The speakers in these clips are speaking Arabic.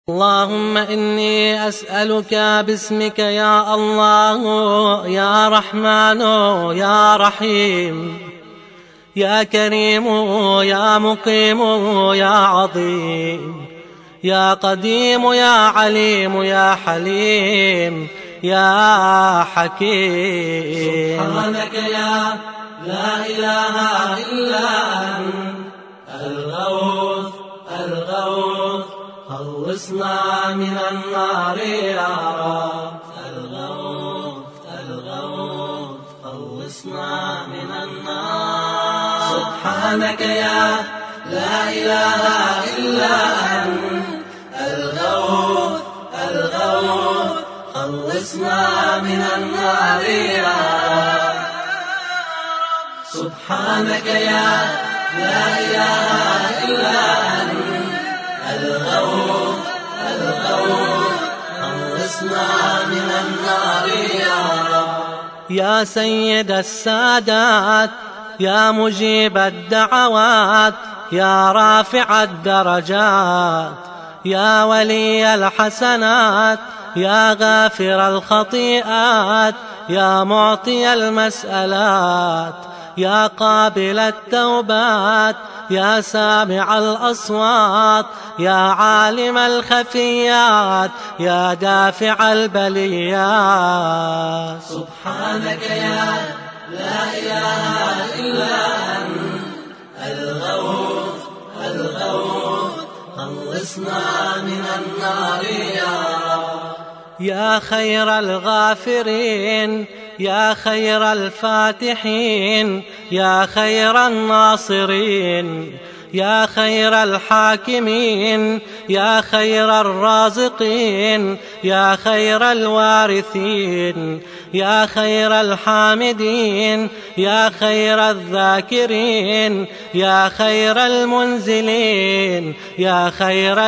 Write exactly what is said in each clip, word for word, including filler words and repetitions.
اللهم إني أسألك باسمك يا الله يا رحمن يا رحيم يا كريم يا مقيم يا عظيم يا قديم يا عليم يا حليم يا حكيم. سبحانك يا لا إله إلا أنت الغوث الغوث خلصنا من النار يا رب. الغوث الغوث خلصنا من النار. سبحانك يا لا إله إلا أنت الغوث الغوث خلصنا من النار يا رب. سبحانك يا لا إله إلا أنت الغوث الغوث خلصنا من النار يا رب. يا سيد السادات يا مجيب الدعوات يا رافع الدرجات يا ولي الحسنات يا غافر الخطيئات يا معطي المسألات يا قابل التوبات يا سامع الأصوات يا عالم الخفيات يا دافع البليات. سبحانك يا لا إله إلا أنت الغوث الغوث خلصنا من النار يا رب. يا خير الغافرين يا خير الفاتحين يا خير الناصرين يا خير الحاكمين يا خير الرازقين يا خير الوارثين يا خير الحامدين يا خير الذاكرين يا خير المنزلين يا خير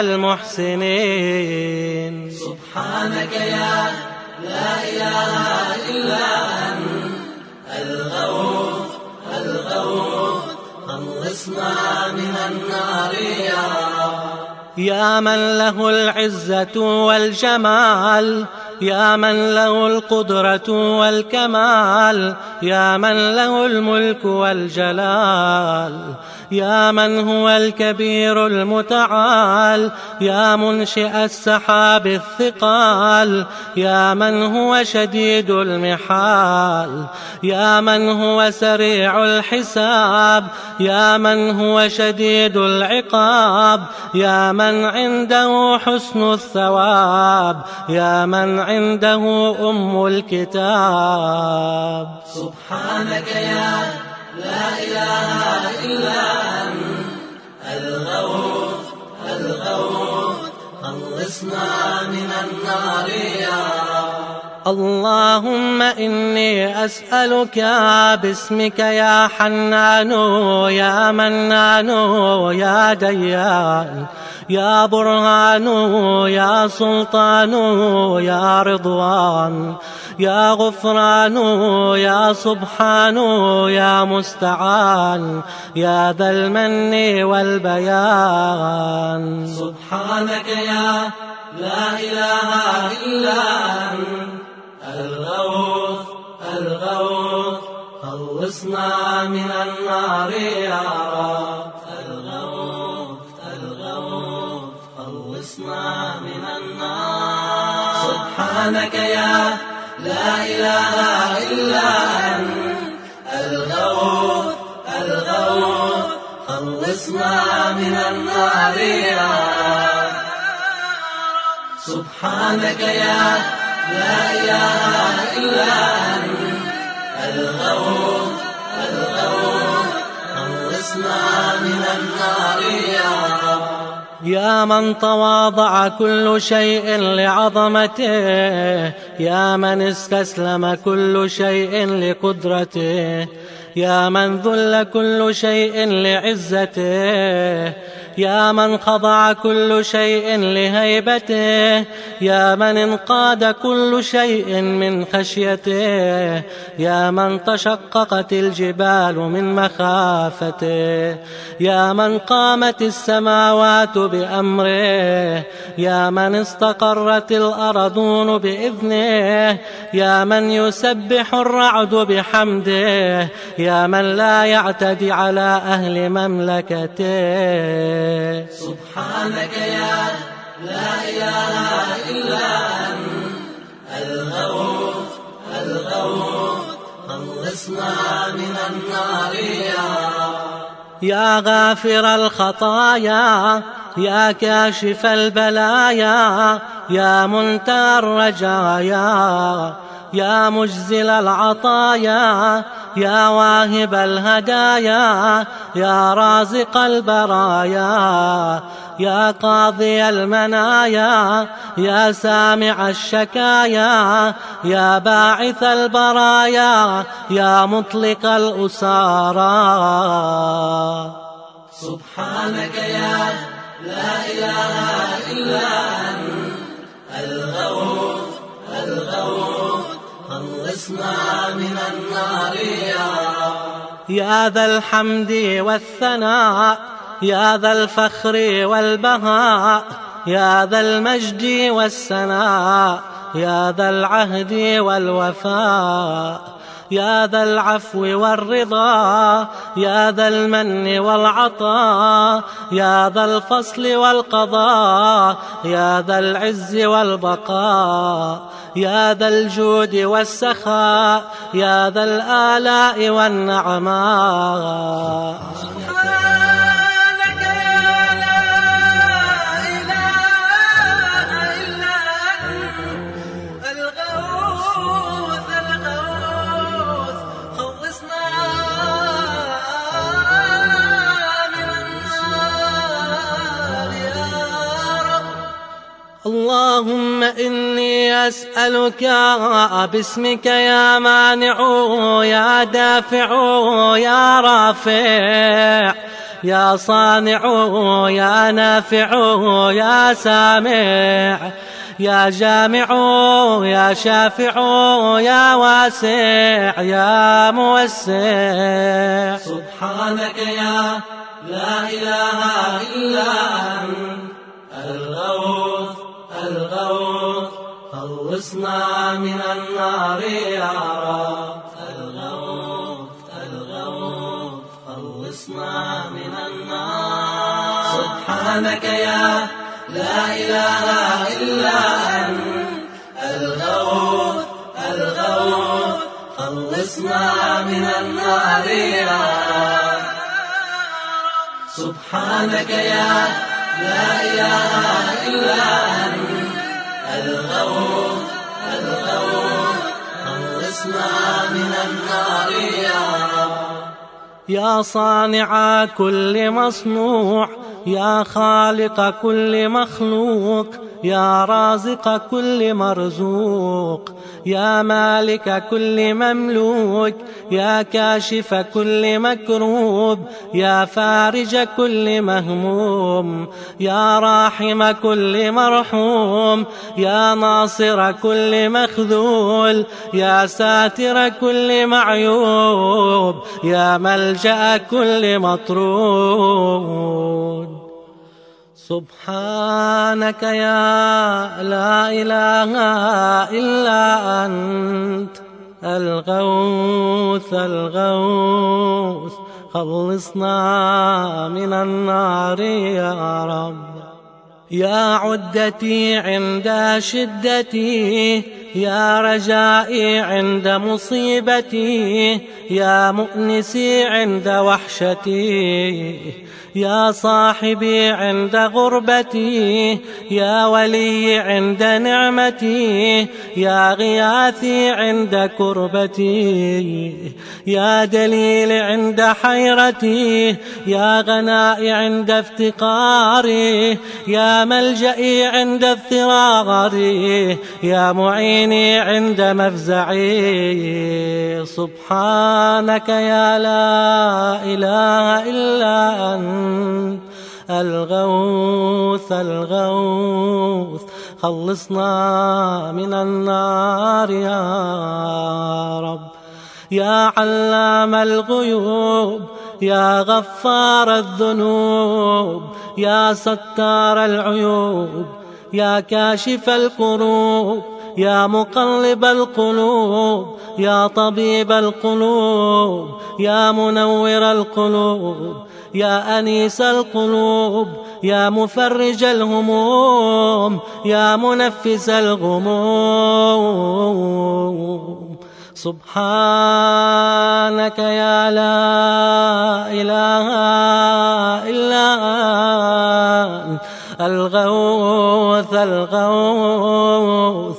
المحسنين. سبحانك يا لا إله إلا أنت الغوث الغوث خلصنا من النار يا رب. يا من له العزة والجمال يا من له القدرة والكمال يا من له الملك والجلال يا من هو الكبير المتعال يا منشئ السحاب الثقال يا من هو شديد المحال يا من هو سريع الحساب يا من هو شديد العقاب يا من عنده حسن الثواب يا من عنده أم الكتاب. سبحانك يا لا إله إلا أنت الغوث الغوث خلصنا من النار يا رب. اللهم إني أسألك باسمك يا حنان يا منان يا ديان يا برهان يا سلطان يا رضوان يا غفران يا سبحان يا مستعان يا ذا المن والبيان. سبحانك يا لا إله إلا أنت الغوث الغوث خلصنا من النار يا رب. الغوث الغوث خلصنا من النار. سبحانك يا لا إله إلا أنت الغوث الغوث خلصنا من النار يا رب. سبحانك يا لا إله إلا أنت الغوث الغوث خلصنا من النار يا رب. يا من تواضع كل شيء لعظمته يا من استسلم كل شيء لقدرته يا من ذل كل شيء لعزته يا من خضع كل شيء لهيبته، يا من انقاد كل شيء من خشيته، يا من تشققت الجبال من مخافته، يا من قامت السماوات بأمره، يا من استقرت الأرضون بإذنه، يا من يسبح الرعد بحمده، يا من لا يعتدي على أهل مملكته. سبحانك يا لا إله إلا أنت الغوث الغوث خلصنا من النار يا رب. يا غافر الخطايا، يا كاشف البلايا، يا منتهى الرجايا، يا مجزل العطايا، يا واهب الهدايا، يا رازق البرايا، يا قاضي المنايا، يا سامع الشكايا، يا باعث البرايا، يا مطلق الأسارى. سبحانك يا لا إله إلا أنت الغوث الغوث خلصنا من النار يا رب. يا ذا الحمد والثناء، يا ذا الفخر والبهاء، يا ذا المجد والسناء، يا ذا العهد والوفاء، يا ذا العفو والرضا، يا ذا المن والعطاء، يا ذا الفصل والقضاء، يا ذا العز والبقاء، يا ذا الجود والسخاء، يا ذا الآلاء والنعماء. اللهم إني أسألك باسمك يا مانع يا دافع يا رافع يا صانع يا نافع يا سامع يا جامع يا شافع يا واسع يا موسع. سبحانك يا لا إله إلا أنت الغوث الغوث خلصنا من النار يا رب. الغوث الغوث خلصنا من النار. سبحانك يا لا إله إلا أنت الغوث الغوث خلصنا من النار يا رب. سبحانك يا لا إله إلا أنت الغوث الغوث خلصنا من النار يا رب. يا صانع كل مصنوع، يا خالق كل مخلوق، يا رازق كل مرزوق، يا مالك كل مملوك، يا كاشف كل مكروب، يا فارج كل مهموم، يا راحم كل مرحوم، يا ناصر كل مخذول، يا ساتر كل معيوب، يا ملجأ كل مطرود. سبحانك يا لا إله إلا أنت الغوث الغوث خلصنا من النار يا رب. يا عدتي عند شدتي، يا رجائي عند مصيبتي، يا مؤنسي عند وحشتي، يا صاحبي عند غربتي، يا ولي عند نعمتي، يا غياثي عند كربتي، يا دليل عند حيرتي، يا غنائي عند افتقاري، يا ملجئي عند اضطراري، يا معيني عند مفزعي. سبحانك يا لا إله إلا أنت الغوث الغوث خلصنا من النار يا رب. يا علام الغيوب يا غفار الذنوب يا ستار العيوب يا كاشف الكروب يا مقلب القلوب يا طبيب القلوب يا منور القلوب يا أنيس القلوب يا مفرج الهموم يا منفس الغموم. سبحانك يا لا إله إلا أنت الغوث الغوث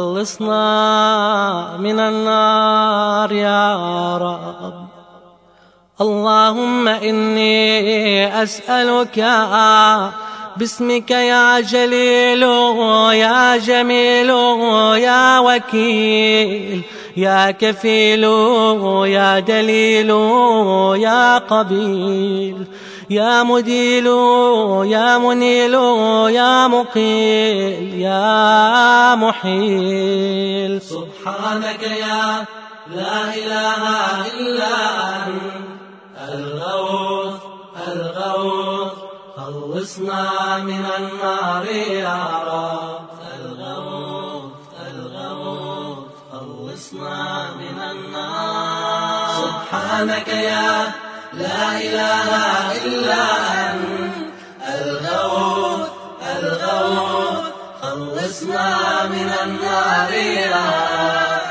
خلصنا من النار يا رب. اللهم إني أسألك باسمك يا جليل يا جميل يا وكيل يا كفيل يا دليل يا قبيل يا مديل يا منيل يا مقيل يا محيل. سبحانك يا لا إله إلا أنت الغوث الغوث خلصنا من النار يا رب. الغوث الغوث خلصنا من النار. سبحانك يا لا إله إلا أنت الغوث الغوث خلصنا من النار يا رب.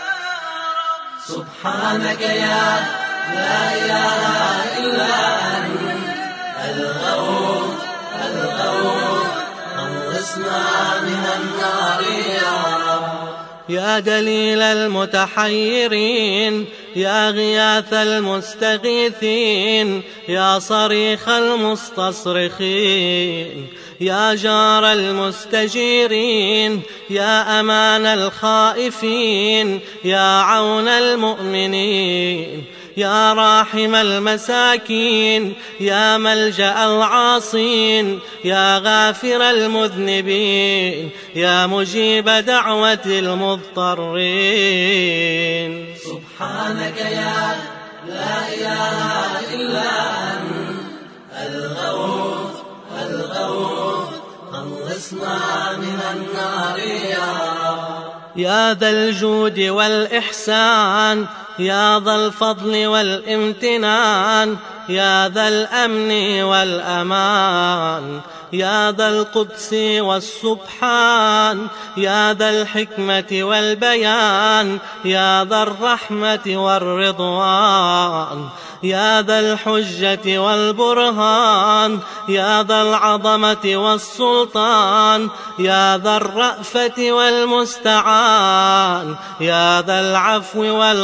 سبحانك يا لا إله إلا أنت الغوث الغوث خلصنا من النار يا رب. يا دليل المتحيرين يا غياث المستغيثين يا صريخ المستصرخين يا جار المستجيرين يا أمان الخائفين يا عون المؤمنين يا راحم المساكين يا ملجأ العاصين يا غافر المذنبين يا مجيب دعوة المضطرين. سبحانك يا لا إله إلا أنت الغوث الغوث خلصنا من النار يا رب. يا ذا الجود والإحسان يا ذا الفضل والامتنان يا ذا الأمن والأمان يا ذا القدس والسبحان يا ذا الحكمة والبيان يا ذا الرحمة والرضوان يا ذا الحجة والبرهان يا ذا العظمة والسلطان يا ذا الرأفة والمستعان يا ذا العفو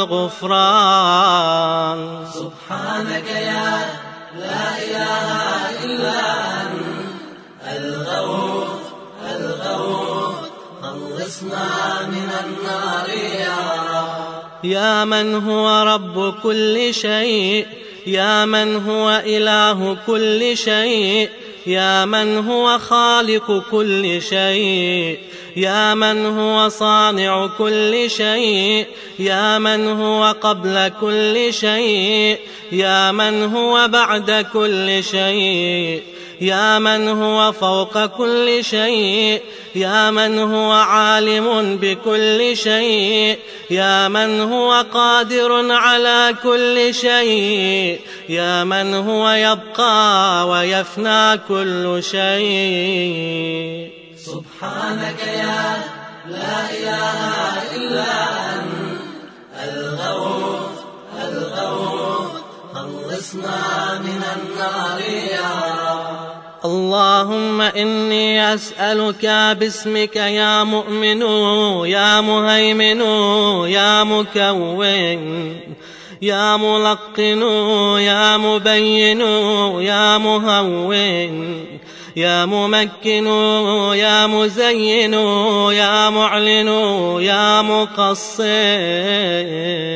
والغفران. سبحانك يا لا إله إلا أنت الغوث الغوث خلصنا من النار يا رب. يا من هو رب كل شيء يا من هو إله كل شيء يا من هو خالق كل شيء يا من هو صانع كل شيء يا من هو قبل كل شيء يا من هو بعد كل شيء يا من هو فوق كل شيء يا من هو عالم بكل شيء يا من هو قادر على كل شيء يا من هو يبقى ويفنى كل شيء. سبحانك يا لا إله إلا أنت الغوث الغوث خلصنا من النار يا رب. اللهم إني أسألك باسمك يا مؤمن يا مهيمن يا مكون يا ملقن يا مبين يا مهون يا ممكن يا مزين يا معلن يا مقصر.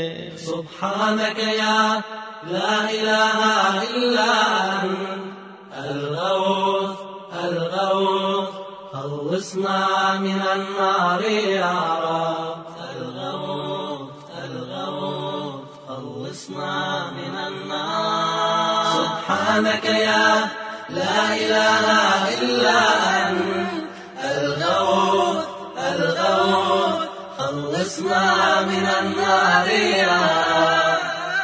سبحانك يا لا إله إلا أنت الغوث الغوث خلصنا من النار يا رب. الغوث الغوث خلصنا من النار. سبحانك يا لا إله إلا أنت. الغوث الغوث خلصنا من النار يا رب.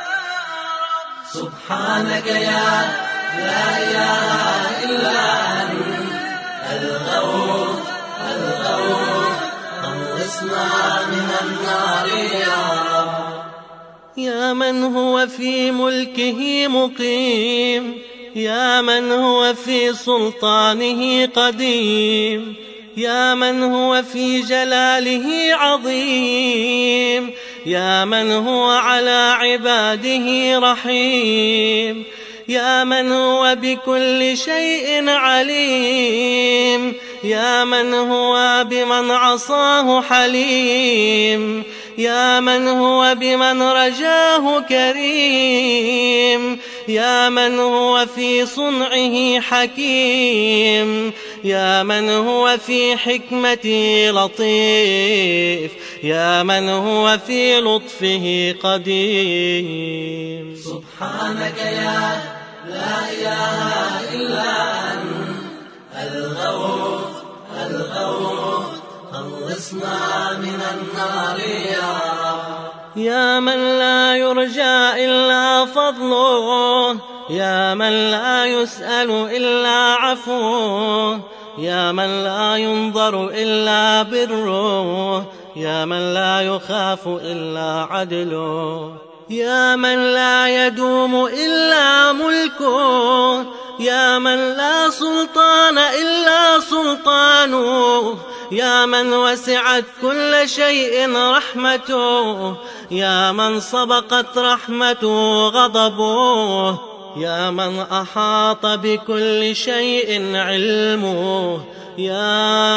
سبحانك يا لا إله إلا أنت. الغوث الغوث خلصنا من النار يا رب. يا من هو في ملكه مقيم، يا من هو في سلطانه قديم، يا من هو في جلاله عظيم، يا من هو على عباده رحيم، يا من هو بكل شيء عليم، يا من هو بمن عصاه حليم، يا من هو بمن رجاه كريم، يا من هو في صنعه حكيم، يا من هو في حكمته لطيف، يا من هو في لطفه قديم. سبحانك يا لا إله إلا أنت. الغوث الغوث خلصنا من النار يا رب. يا من لا يرجى إلا فضله، يا من لا يسأل إلا عفوه، يا من لا ينظر إلا بره، يا من لا يخاف إلا عدله، يا من لا يدوم إلا ملكه، يا من لا سلطان إلا سلطانه، يا من وسعت كل شيء رحمته، يا من سبقت رحمته غضبه، يا من أحاط بكل شيء علمه، يا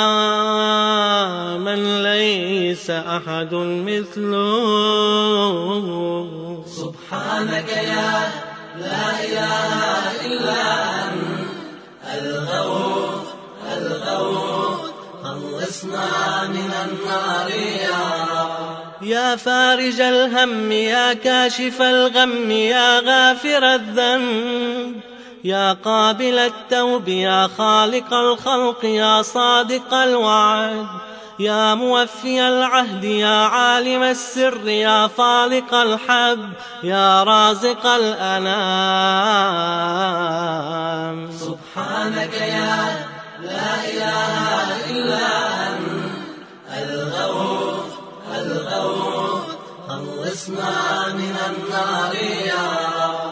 من ليس أحد مثله. سبحانك يا لا إله إلا أنت. الغوث الغوث خلصنا من النار يا رب. يا فارج الهم، يا كاشف الغم، يا غافر الذنب، يا قابل التوب، يا خالق الخلق، يا صادق الوعد، يا موفي العهد، يا عالم السر، يا فالق الحب، يا رازق الأنام. سبحانك يا لا إله إلا أنت. الغوث الغوث خلصنا من النار يا رب.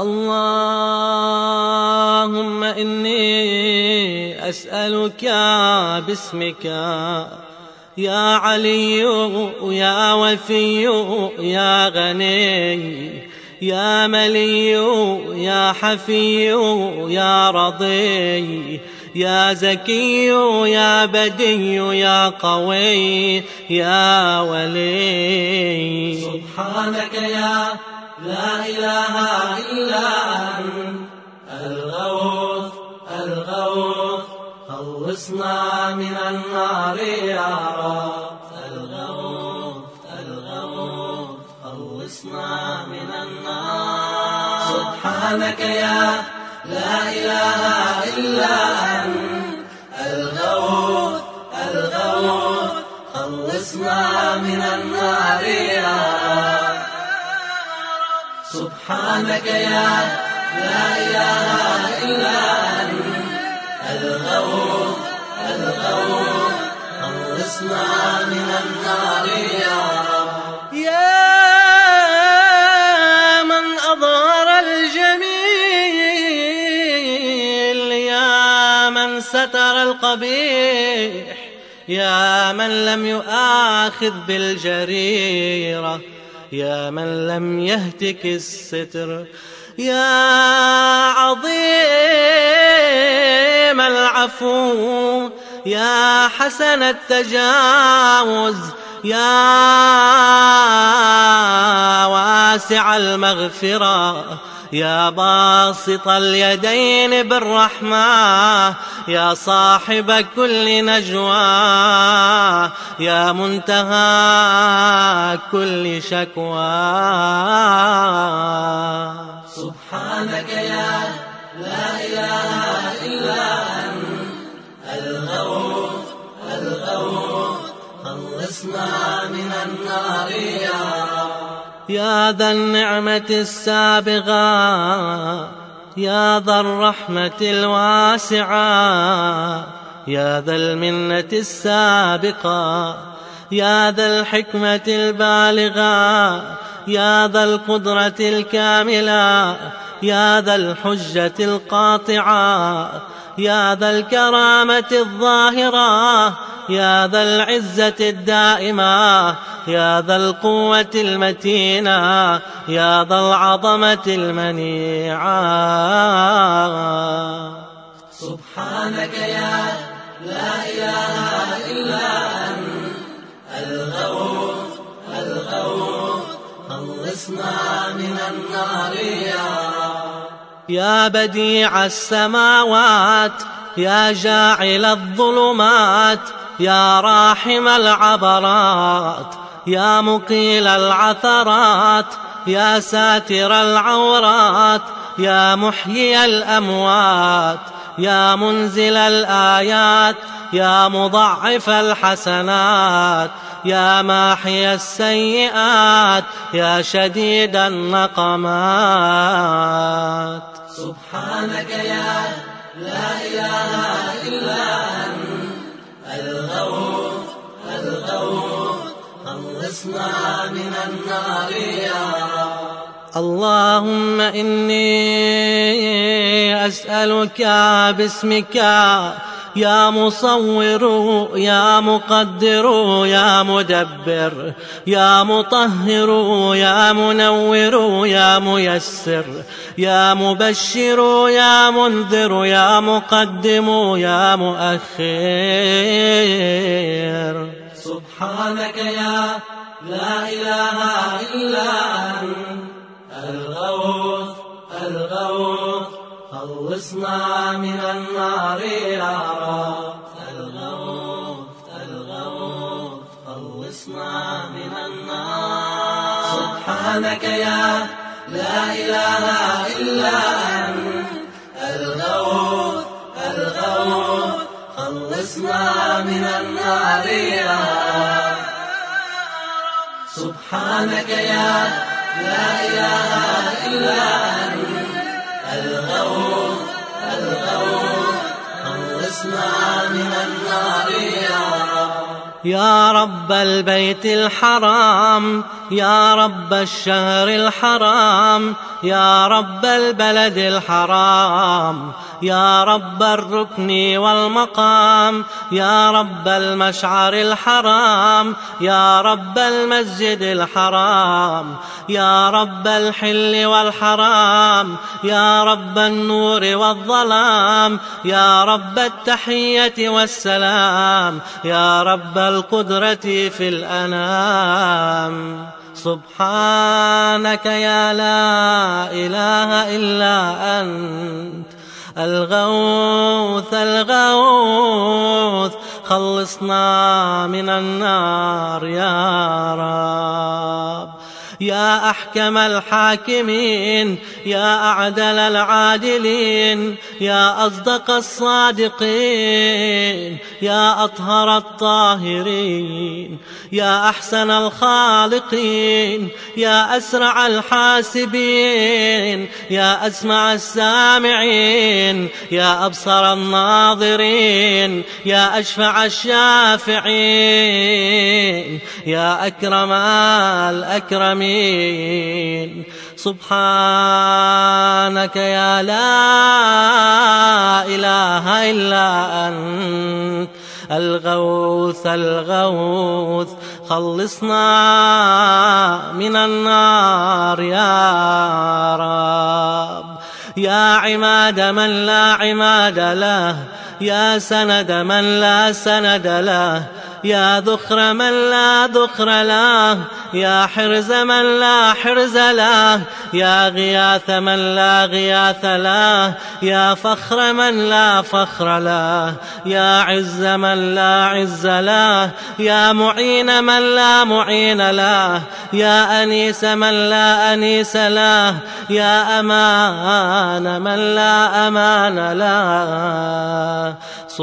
اللهم إني أسألك باسمك يا علي يا وفي يا غني يا ملي يا حفي يا رضي يا زكي يا بدي يا قوي يا ولي. سبحانك يا لا إله إلا أنت. الغوث الغوث خلصنا من النار يا رب. الغوث الغوث خلصنا من النار. سبحانك يا لا إله إلا أنت. الغوث الغوث خلصنا من النار يا رب. سبحانك يا لا إله إلا أنت. الغوث الغوث خلصنا من النار يا رب. يا من أظهر الجميل، يا من ستر القبيح، يا من لم يؤاخذ بالجريرة، يا من لم يهتك الستر، يا عظيم العفو، يا حسن التجاوز، يا واسع المغفرة، يا باسط اليدين بالرحمة، يا صاحب كل نجوى، يا منتهى كل شكوى. سبحانك يا لا إله إلا أنت الغوث الغوث، خلصنا من النار يا رب. يا ذا النعمة السابغة، يا ذا الرحمة الواسعة، يا ذا المنة السابقة، يا ذا الحكمة البالغة، يا ذا القدرة الكاملة، يا ذا الحجة القاطعة، يا ذا الكرامة الظاهرة، يا ذا العزة الدائمة، يا ذا القوة المتينة، يا ذا العظمة المنيعة. سبحانك يا لا إله إلا أنت الغوث الغوث، خلصنا من النار يا رب. يا بديع السماوات، يا جاعل الظلمات، يا راحم العبرات، يا مقيل العثرات، يا ساتر العورات، يا محيي الأموات، يا منزل الآيات، يا مضاعف الحسنات، يا ماحي السيئات، يا شديد النقمات. سبحانك يا لا إله إلا أنت الغوث الغوث، خلصنا من النار يا رب. اللهم إني أسألك باسمك يا مصور، يا مقدر، يا مدبر، يا مطهر، يا منور، يا ميسر، يا مبشر، يا منذر، يا مقدم، يا مؤخر. سبحانك يا لا إله إلا أنت الغوث الغوث، خلصنا من النار يا رب. الغوث الغوث، خلصنا من النار. سبحانك يا لا إله إلا أنت الغوث الغوث، خلصنا من النار يا رب. سبحانك يا لا إله إلا أنت الغوث الغوث، خلصنا من النار يا رب. يا رب البيت الحرام، يا رب الشهر الحرام، يا رب البلد الحرام، يا رب الركن والمقام، يا رب المشعر الحرام، يا رب المسجد الحرام، يا رب الحل والحرام، يا رب النور والظلام، يا رب التحية والسلام، يا رب القدرة في الأنام. سبحانك يا لا إله إلا أنت الغوث الغوث، خلصنا من النار يا رب. يا أحكم الحاكمين، يا أعدل العادلين، يا أصدق الصادقين، يا أطهر الطاهرين، يا أحسن الخالقين، يا أسرع الحاسبين، يا أسمع السامعين، يا أبصر الناظرين، يا أشفع الشافعين، يا أكرم الأكرمين. سبحانك يا لا إله إلا أنت الغوث الغوث، خلصنا من النار يا رب. يا عماد من لا عماد له، يا سند من لا سند له، يا ذخر من لا ذخر له، يا حرز من لا حرز له، يا غياث من لا غياث له، يا فخر من لا فخر له، يا عز من لا عز له، يا معين من لا معين له، يا أنيس من لا أنيس له، يا أمان من لا أمان له.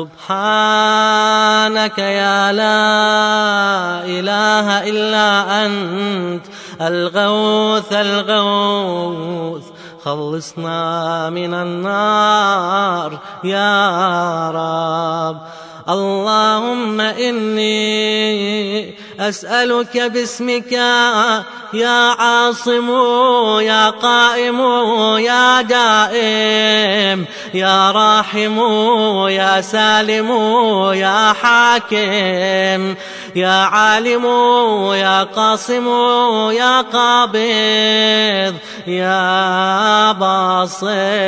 سبحانك يا لا إله إلا أنت الغوث الغوث، خلصنا من النار يا رب. اللهم إني أسألك باسمك يا عاصم يا قائم يا دائم يا راحم يا سالم يا حاكم يا عالم يا قاصم يا قابض يا باسط.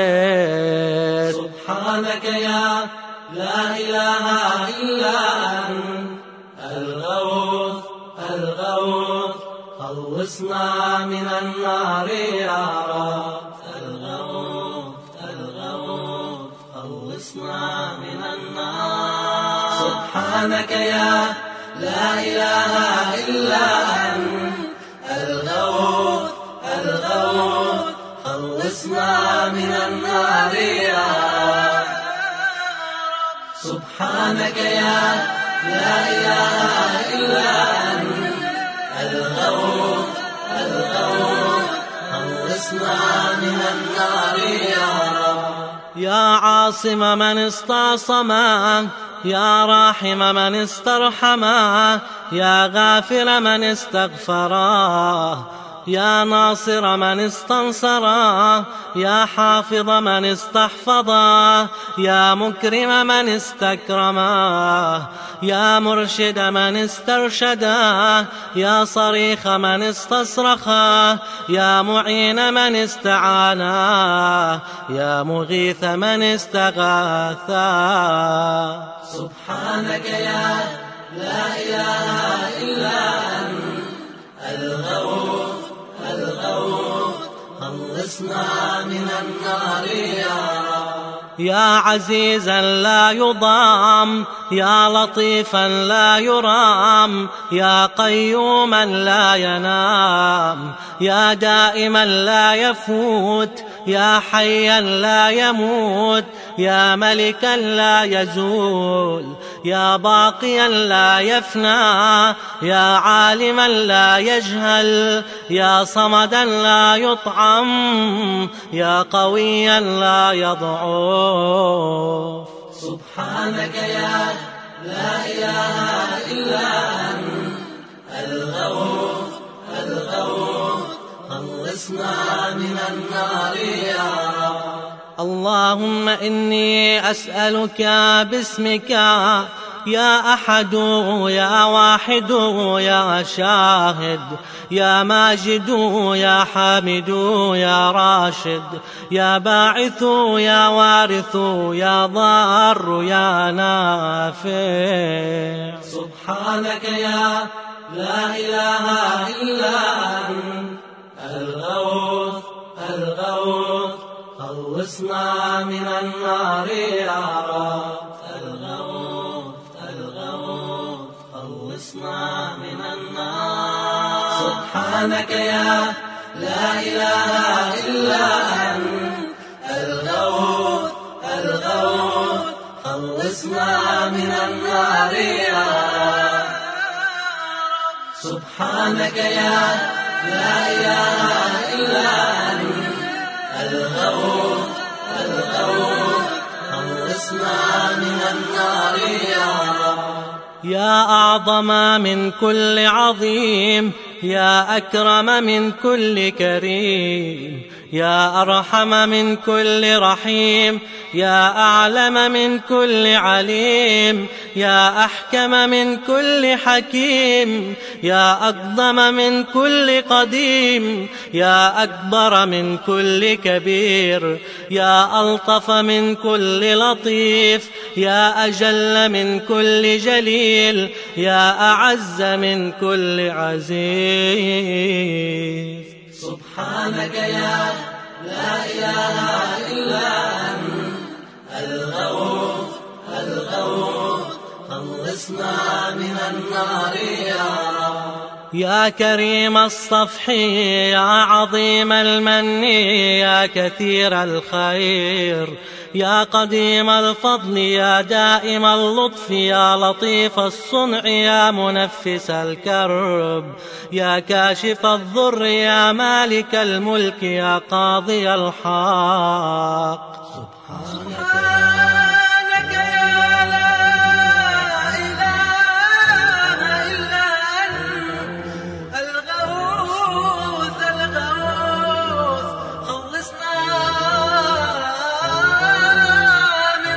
سبحانك يا لا إله إلا أنت الغوث الغوث، خلصنا من النار يا رب. الغوث الغوث، خلصنا من النار. سبحانك يا لا إله إلا أنت الغوث الغوث، خلصنا من النار يا رب. سبحانك يا لا إله إلا أنت الغوث الغوث، خلصنا من النار يا رب. يا عاصم من استعصما، يا راحم من استرحما، يا غافر من استغفرا، يا ناصر من استنصرا، يا حافظ من استحفظا، يا مكرم من استكرما، يا مرشد من استرشدا، يا صريخ من استصرخا، يا معين من استعانا، يا مغيث من استغاثا. سبحانك يا لا إله إلا أنت الغوث الغوث، خلصنا من النار يا رب. يا عزيزا لا يضام، يا لطيفا لا يرام، يا قيوما لا ينام، يا دائما لا يفوت، يا حيا لا يموت، يا ملكا لا يزول، يا باقيا لا يفنى، يا عالما لا يجهل، يا صمدا لا يطعم، يا قويا لا يضعف. سبحانك يا لا إله إلا أنت الغوث الغوث، خلصنا من النار يا رب. اللهم إني أسألك باسمك يا أحد يا واحد يا شاهد يا ماجد يا حامد يا راشد يا باعث يا وارث يا ضار يا نافع. سبحانك يا لا إله إلا أنت الغوث الغوث، خلصنا من النار يا رب. الغوث الغوث، خلصنا من النار. سبحانك يا لا إله إلا أنت الغوث الغوث، خلصنا من النار يا رب. سبحانك يا لا إله إلا أنت الغوث الغوث، خلصنا من النار يا رب. يا أعظم من كل عظيم، يا أكرم من كل كريم، يا أرحم من كل رحيم، يا أعلم من كل عليم، يا أحكم من كل حكيم، يا أقدم من كل قديم، يا أكبر من كل كبير، يا ألطف من كل لطيف، يا أجل من كل جليل، يا أعز من كل عزيز. سبحانك يا لا إله إلا أنت الغوث الغوث، خلصنا من النار يا رب. يا كريم الصفح يا عظيم المن يا كثير الخير، يا قديم الفضل يا دائم اللطف، يا لطيف الصنع يا منفس الكرب، يا كاشف الضر يا مالك الملك، يا قاضي الحق. سبحانك يا لا إله إلا أنت الغوث الغوث، خلصنا من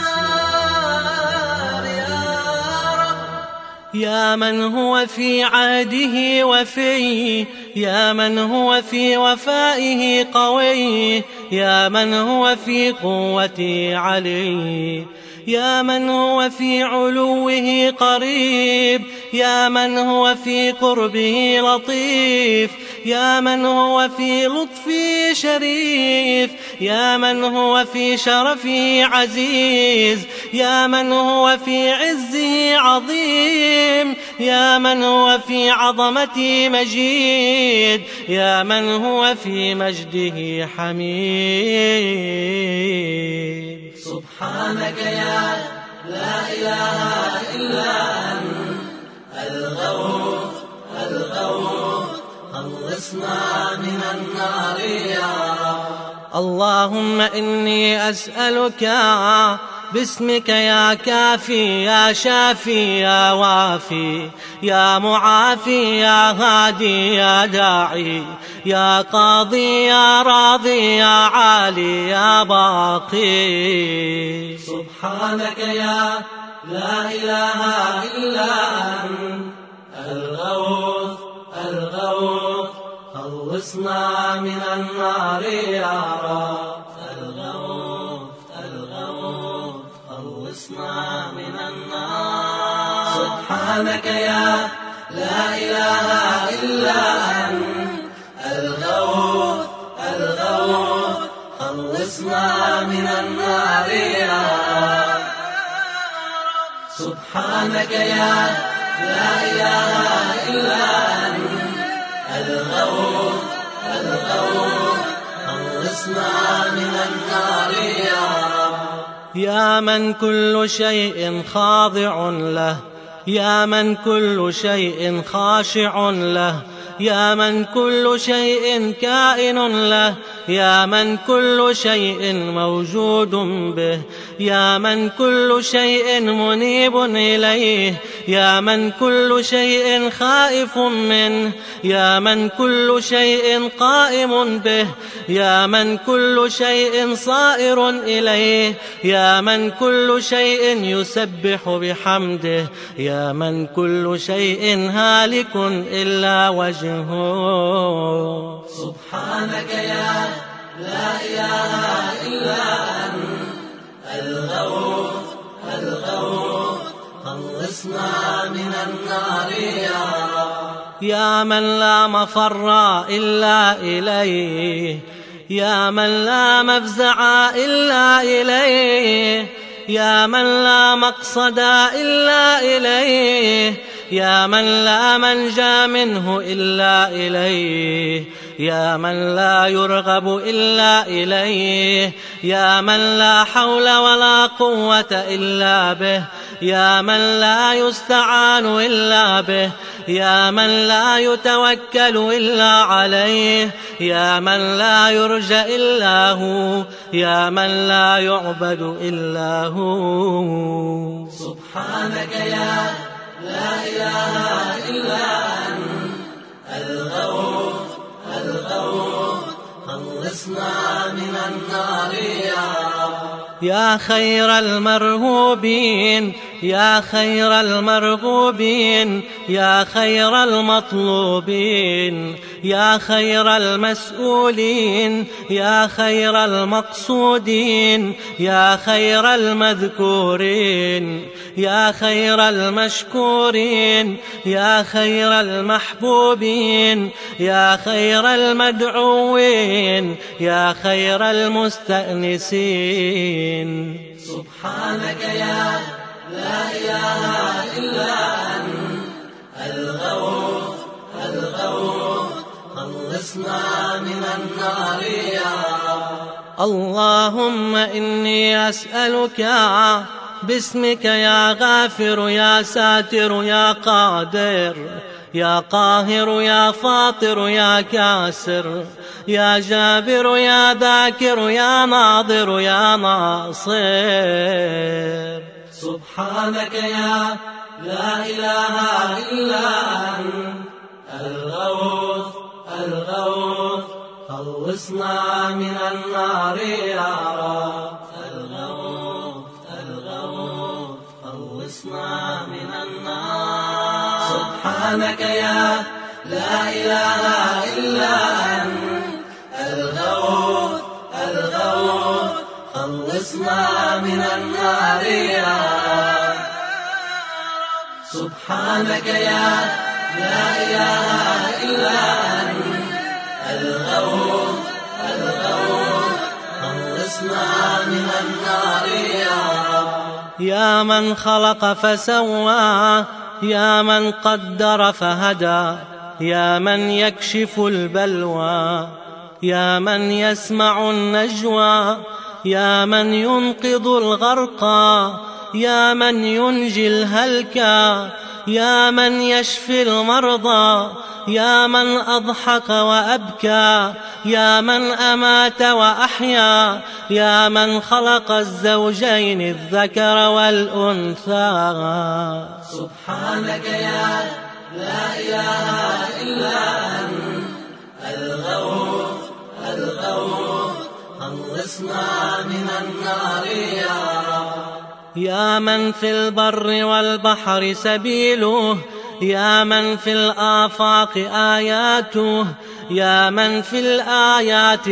النار يا رب. يا من هو في عهده وفي، يا من هو في وفائه قوي، يا من هو في قوته علي، يا من هو في علوه قريب، يا من هو في قربه لطيف، يا من هو في لطفه شريف، يا من هو في شرفه عزيز، يا من هو في عزه عظيم، يا من هو في عظمته مجيد، يا من هو في مجده حميد. سبحانك يا لا إله إلا أنت الغوث الغوث، خلصنا من النار يا رب. اللهم إني أسألك باسمك يا كافي يا شافي يا وافي، يا معافي يا هادي يا داعي، يا قاضي يا راضي يا عالي يا باقي. سبحانك يا لا إله إلا أنت الغوث الغوث، خلصنا من النار يا رب. الغوث الغوث، خلصنا من النار. سبحانك يا لا إله إلا أنت الغوث الغوث، خلصنا من النار يا رب. سبحانك يا لا إله إلا أنت الغوث الغوث، خلصنا من النار يا رب. يا من كل شيء خاضع له، يا من كل شيء خاشع له، يا من كل شيء كائن له، يا من كل شيء موجود به، يا من كل شيء منيب إليه، يا من كل شيء خائف منه، يا من كل شيء قائم به، يا من كل شيء صائر إليه، يا من كل شيء يسبح بحمده، يا من كل شيء هالك إلا وجهه. سبحانك يا لا إله إلا أنت الغوث الغوث، خلصنا من النار يا رب. يا من لا مفر إلا إليه، يا من لا مفزع إلا إليه، يا من لا مقصد إلا إليه، يا من لا منجى منه إلا إليه، يا من لا يرغب إلا إليه، يا من لا حول ولا قوة إلا به، يا من لا يستعان إلا به، يا من لا يتوكل إلا عليه، يا من لا يرجى إلا هو، يا من لا يعبد إلا هو. سبحانك يا لا إله إلا أنت الغوث الغوث، خلصنا خلصنا من النار يا رب. يا خير المرهوبين يا خير المرغوبين يا خير المطلوبين يا خير المسؤولين يا خير المقصودين يا خير المذكورين يا خير المشكورين يا خير المحبوبين يا خير المدعوين يا خير المستأنسين. سبحانك يا لا إله إلا أنت الغوث الغوث خلصنا من النار يا رب. اللهم إني أسألك باسمك يا غافر يا ساتر يا قادر يا قاهر يا فاطر يا كاسر يا جابر يا ذاكر يا ناظر يا ناصر. سبحانك يا لا إله إلا أنت الغوث الغوث خلصنا من النار يا رب. الغوث الغوث خلصنا من النار. سبحانك يا لا إله إلا أنت الغوث الغوث خلصنا من النار يا رب. سبحانك يا لا إله إلا أنت الغوث الغوث خلصنا من النار يا رب. يا من خلق فسوى يا من قدر فهدى يا من يكشف البلوى يا من يسمع النجوى يا من ينقذ الغرقى يا من ينجي الهلكى يا من يشفي المرضى يا من أضحك وأبكى يا من أمات وأحيا يا من خلق الزوجين الذكر والأنثى. سبحانك يا لا إله إلا أنت الغوث الغوث خلصنا من النار يا رب. يا من في البر والبحر سبيله يا من في الآفاق آياته يا من في الآيات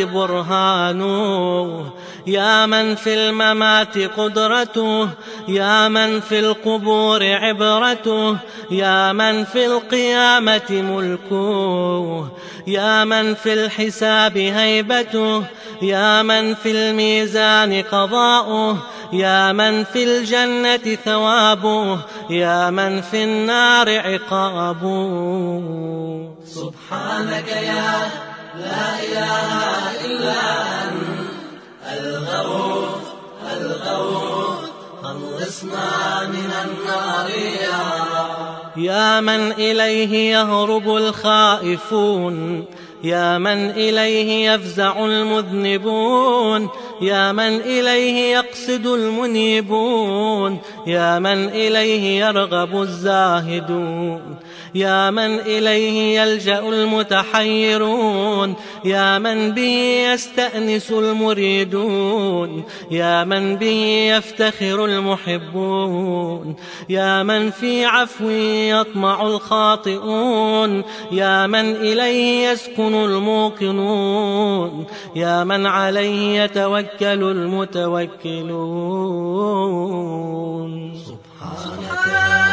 برهانه يا من في الممات قدرته يا من في القبور عبرته يا من في القيامة ملكه يا من في الحساب هيبته يا من في الميزان قضاؤه يا من في الجنة ثوابه يا من في النار عقابه. سبحانك يا لا إله إلا أنت الغوث الغوث خلصنا من النار يا رب. يا من إليه يهرب الخائفون يا من إليه يفزع المذنبون يا من إليه يقصد المنيبون يا من إليه يرغب الزاهدون يا من إليه يلجأ المتحيرون يا من به يستأنس المريدون يا من به يفتخر المحبون يا من في عفوه يطمع الخاطئون يا من إليه يسكن الموقنون يا من عليه يتوكل المتوكلون. سبحانك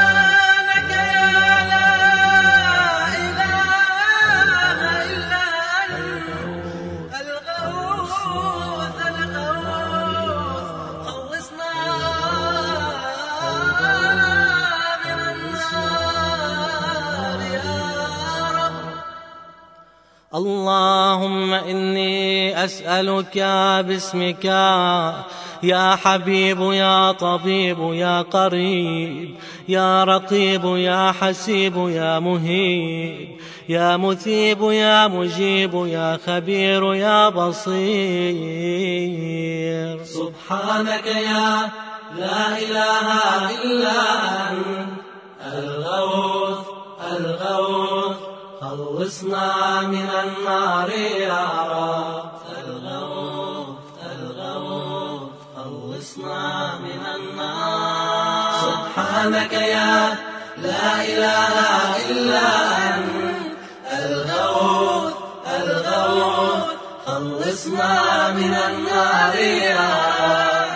اللهم إني أسألك باسمك يا حبيب يا طبيب يا قريب يا رقيب يا حسيب يا مهيب يا مثيب يا مجيب يا خبير يا بصير. سبحانك يا لا إله إلا أنت الغوث الغوث خلصنا من النار يا رب. سبحانك يا لا إله إلا أنت الغوث الغوث خلصنا من النار يا رب.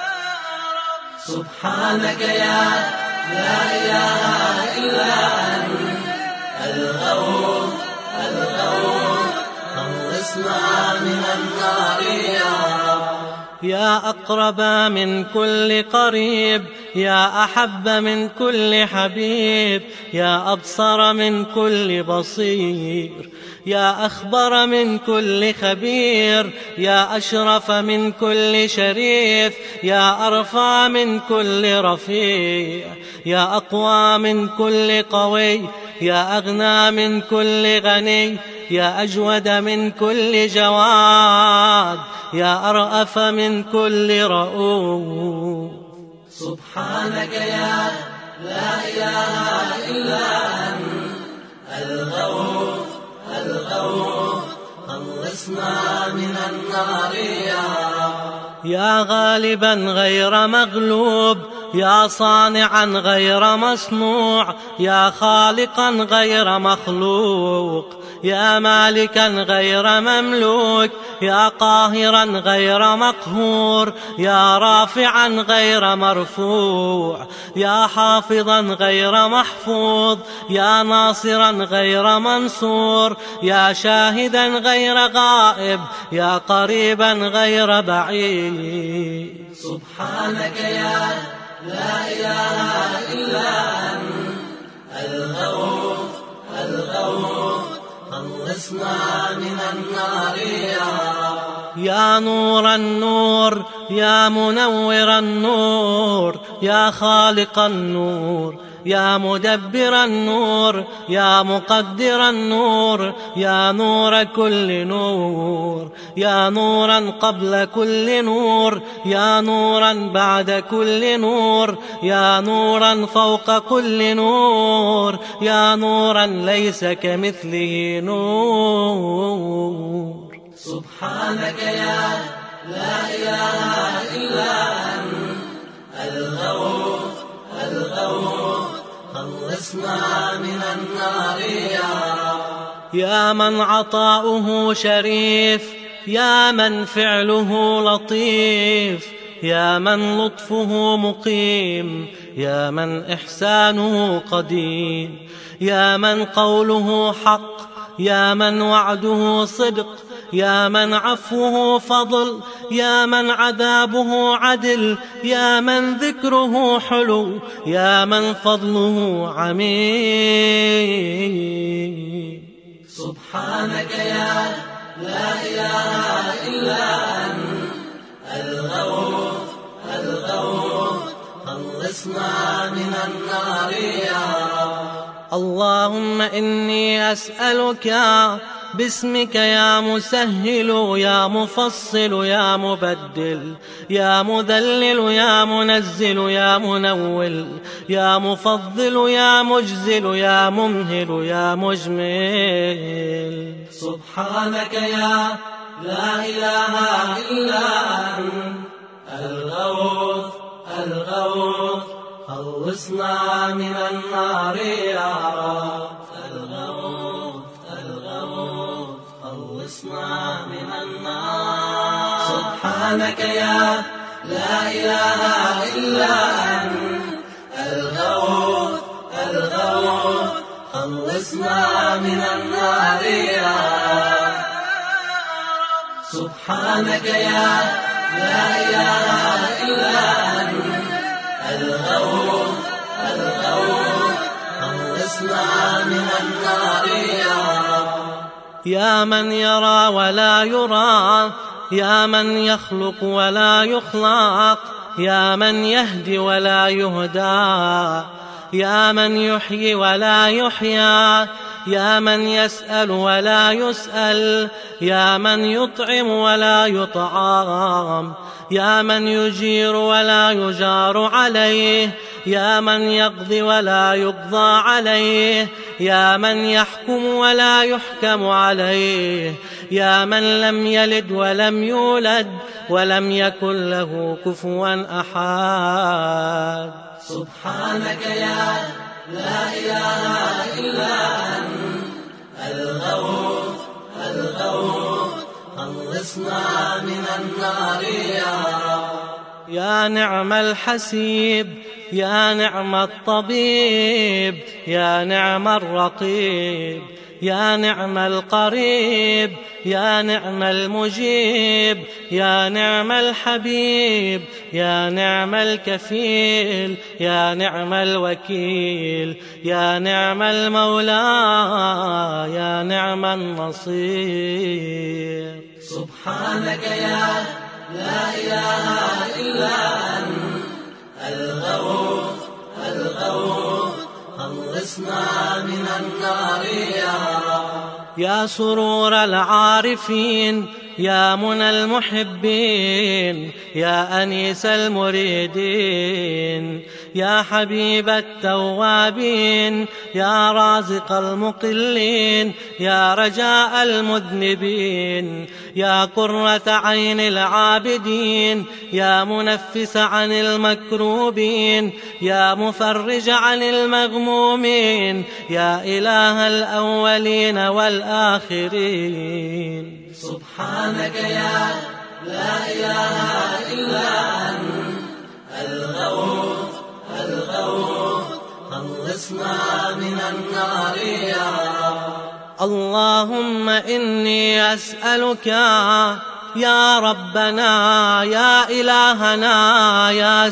سبحانك يا لا إله إلا أنت الغوث الغوث خلصنا من النار يا رب. يا أقرب من كل قريب، يا أحب من كل حبيب، يا أبصر من كل بصير، يا أخبر من كل خبير، يا أشرف من كل شريف، يا أرفع من كل رفيع، يا أقوى من كل قوي، يا أغنى من كل غني، يا أجود من كل جواد، يا أرأف من كل رؤوف. سبحانك يا لا إله إلا أنت الغوث الغوث خلصنا من النار يا رب. يا غالبا غير مغلوب، يا صانعا غير مصنوع، يا خالقا غير مخلوق، يا مالكا غير مملوك، يا قاهرا غير مقهور، يا رافعا غير مرفوع، يا حافظا غير محفوظ، يا ناصرا غير منصور، يا شاهدا غير غائب، يا قريبا غير بعيد. سبحانك يا لا إله إلا أنت الغوث الغوث خلصنا من النار يا رب. يا نور النور، يا منور النور، يا خالق النور، يا مدبر النور، يا مقدر النور، يا نور كل نور، يا نورا قبل كل نور، يا نورا بعد كل نور، يا نورا فوق كل نور، يا نورا ليس كمثله نور. سبحانك يا لا إله إلا أنت الغوث الغوث خلصنا من النار يا رب. يا من عطاؤه شريف، يا من فعله لطيف، يا من لطفه مقيم، يا من إحسانه قديم، يا من قوله حق، يا من وعده صدق، يا من عفوه فضل، يا من عذابه عدل، يا من ذكره حلو، يا من فضله عميم. سبحانك يا لا إله إلا أنت الغوث الغوث خلصنا من النار يا رب. اللهم إني أسألك باسمك يا مسهل، يا مفصل، يا مبدل، يا مذلل، يا منزل، يا منول، يا مفضل، يا مجزل، يا ممهل، يا مجمل. سبحانك يا لا إله إلا أنت الغوث الغوث خلصنا من النار يا رب. الغوث الغوث خلصنا من النار. سبحانك يا لا إله إلا أنت الغوث الغوث خلصنا من النار يا رب. سبحانك يا لا إله إلا أنت الغوث الغوث خلصنا من النار يا رب. يا من يرى ولا يرى، يا من يخلق ولا يخلق، يا من يهدي ولا يهدى، يا من يحيي ولا يحيى، يا من يسأل ولا يسأل، يا من يطعم ولا يطعم، يا من يجير ولا يجار عليه، يا من يقضي ولا يقضى عليه، يا من يحكم ولا يحكم عليه، يا من لم يلد ولم يولد ولم يكن له كفوا أحد. سبحانك يا لا إله إلا أنت الغوث الغوث خلصنا من النار يا رب. يا نعم الحسيب يا نعم الطبيب يا نعم الرقيب يا نعم القريب يا نعم المجيب يا نعم الحبيب يا نعم الكفيل يا نعم الوكيل يا نعم المولى يا نعم النصير. سبحانك يا لا إله إلا أنت الغوث الغوث خلصنا من النار يا رب. يا سرور العارفين يا منى المحبين يا أنيس المريدين يا حبيب التوابين يا رازق المقلين يا رجاء المذنبين يا قرة عين العابدين يا منفس عن المكروبين يا مفرج عن المغمومين يا إله الأولين والآخرين. سبحانك يا لا إله إلا أنت الغوث الغوث خلصنا من النار يا رب. اللهم إني أسألك يا ربنا يا إلهنا يا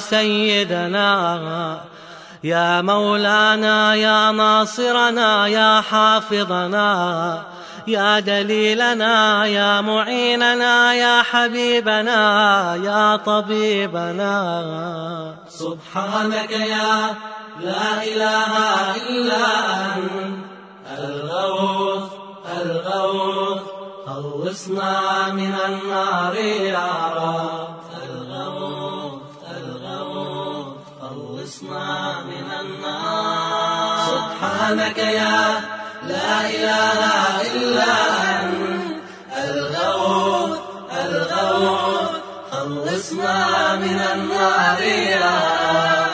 سيدنا يا مولانا يا ناصرنا يا حافظنا يا دليلنا يا معيننا يا حبيبنا يا طبيبنا. سبحانك يا لا إله إلا أنت الغوث الغوث خلصنا من النار يا رب. الغوث الغوث خلصنا من النار. سبحانك يا لا إله إلا أنت الغوث الغوث خلصنا من النار يا رب.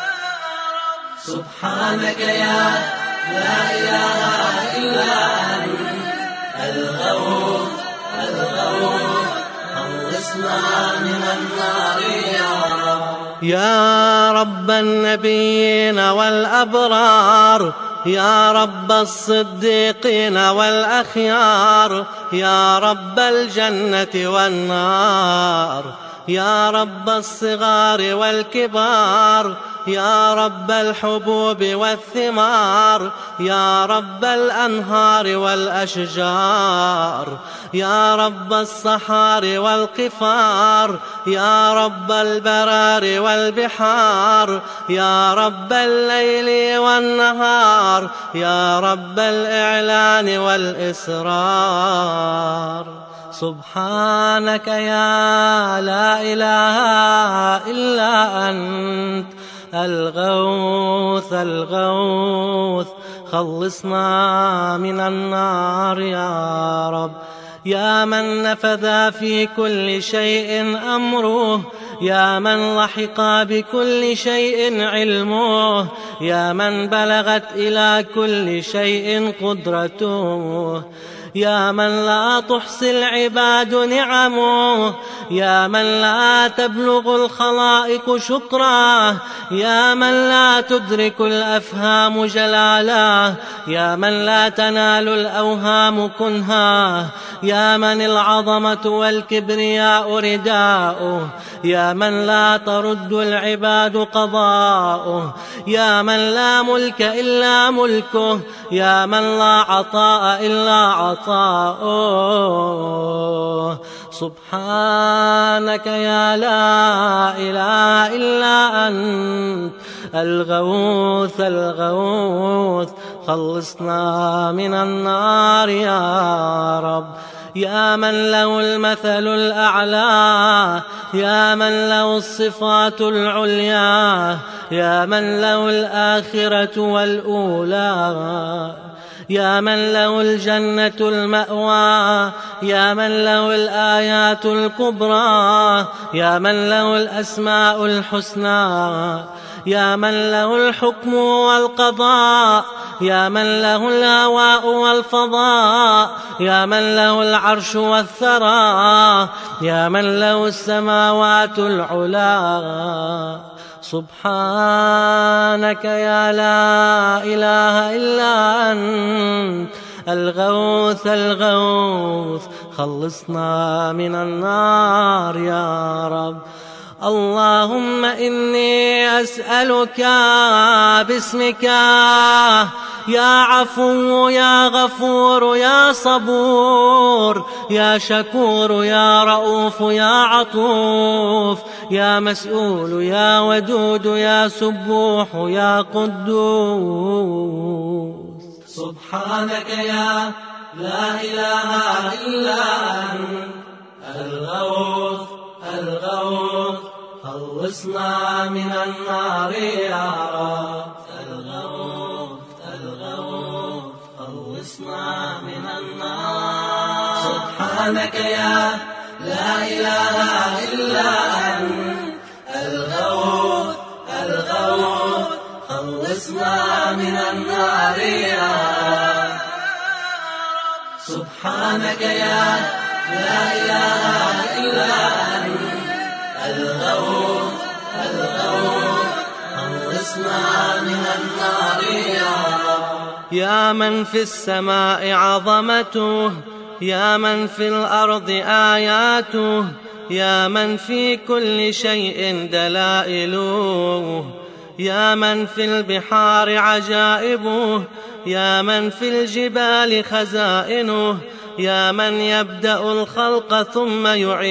سبحانك يا لا إله إلا أنت الغوث الغوث خلصنا من النار يا رب. يا رب النبيين والأبرار يا رب الصديقين والأخيار يا رب الجنة والنار يا رب الصغار والكبار يا رب الحبوب والثمار يا رب الأنهار والأشجار يا رب الصحار والقفار يا رب البرار والبحار يا رب الليل والنهار يا رب الإعلان والإسرار. سبحانك يا لا إله إلا أنت الغوث الغوث خلصنا من النار يا رب. يا من نفذ في كل شيء أمره يا من لحق بكل شيء علمه يا من بلغت إلى كل شيء قدرته يا من لا تحصي العباد نعمه يا من لا تبلغ الخلائق شكراه يا من لا تدرك الأفهام جلاله يا من لا تنال الأوهام كنها يا من العظمة والكبرياء رداؤه يا من لا ترد العباد قضاؤه يا من لا ملك إلا ملكه يا من لا عطاء إلا عطاؤه. سبحانك يا لا إله إلا أنت الغوث الغوث خلصنا من النار يا رب. يا من له المثل الأعلى يا من له الصفات العليا يا من له الآخرة والأولى يا من له الجنة المأوى، يا من له الآيات الكبرى، يا من له الأسماء الحسنى، يا من له الحكم والقضاء، يا من له الهواء والفضاء، يا من له العرش والثرى، يا من له السماوات العلا. سبحانك يا لا إله إلا أنت الغوث الغوث، خلصنا من النار يا رب. اللهم إني أسألك باسمك يا عفو يا غفور يا صبور يا شكور يا رؤوف يا عطوف يا مسؤول يا ودود يا سبوح يا قدوس. سبحانك يا لا إله إلا أنت الغوث الغوث، خلصنا من النار يا رب. الغوث الغوث، خلصنا من النار. سبحانك يا لا إله إلا أنت الغوث الغوث، خلصنا من النار يا رب. سبحانك يا لا إله إلا أنت الغوث الغوث، خلصنا من النار يا رب. يا من في السماء عظمته، يا من في الأرض آياته، يا من في كل شيء دلائله، يا من في البحار عجائبه، يا من في الجبال خزائنه، يا من يبدأ الخلق ثم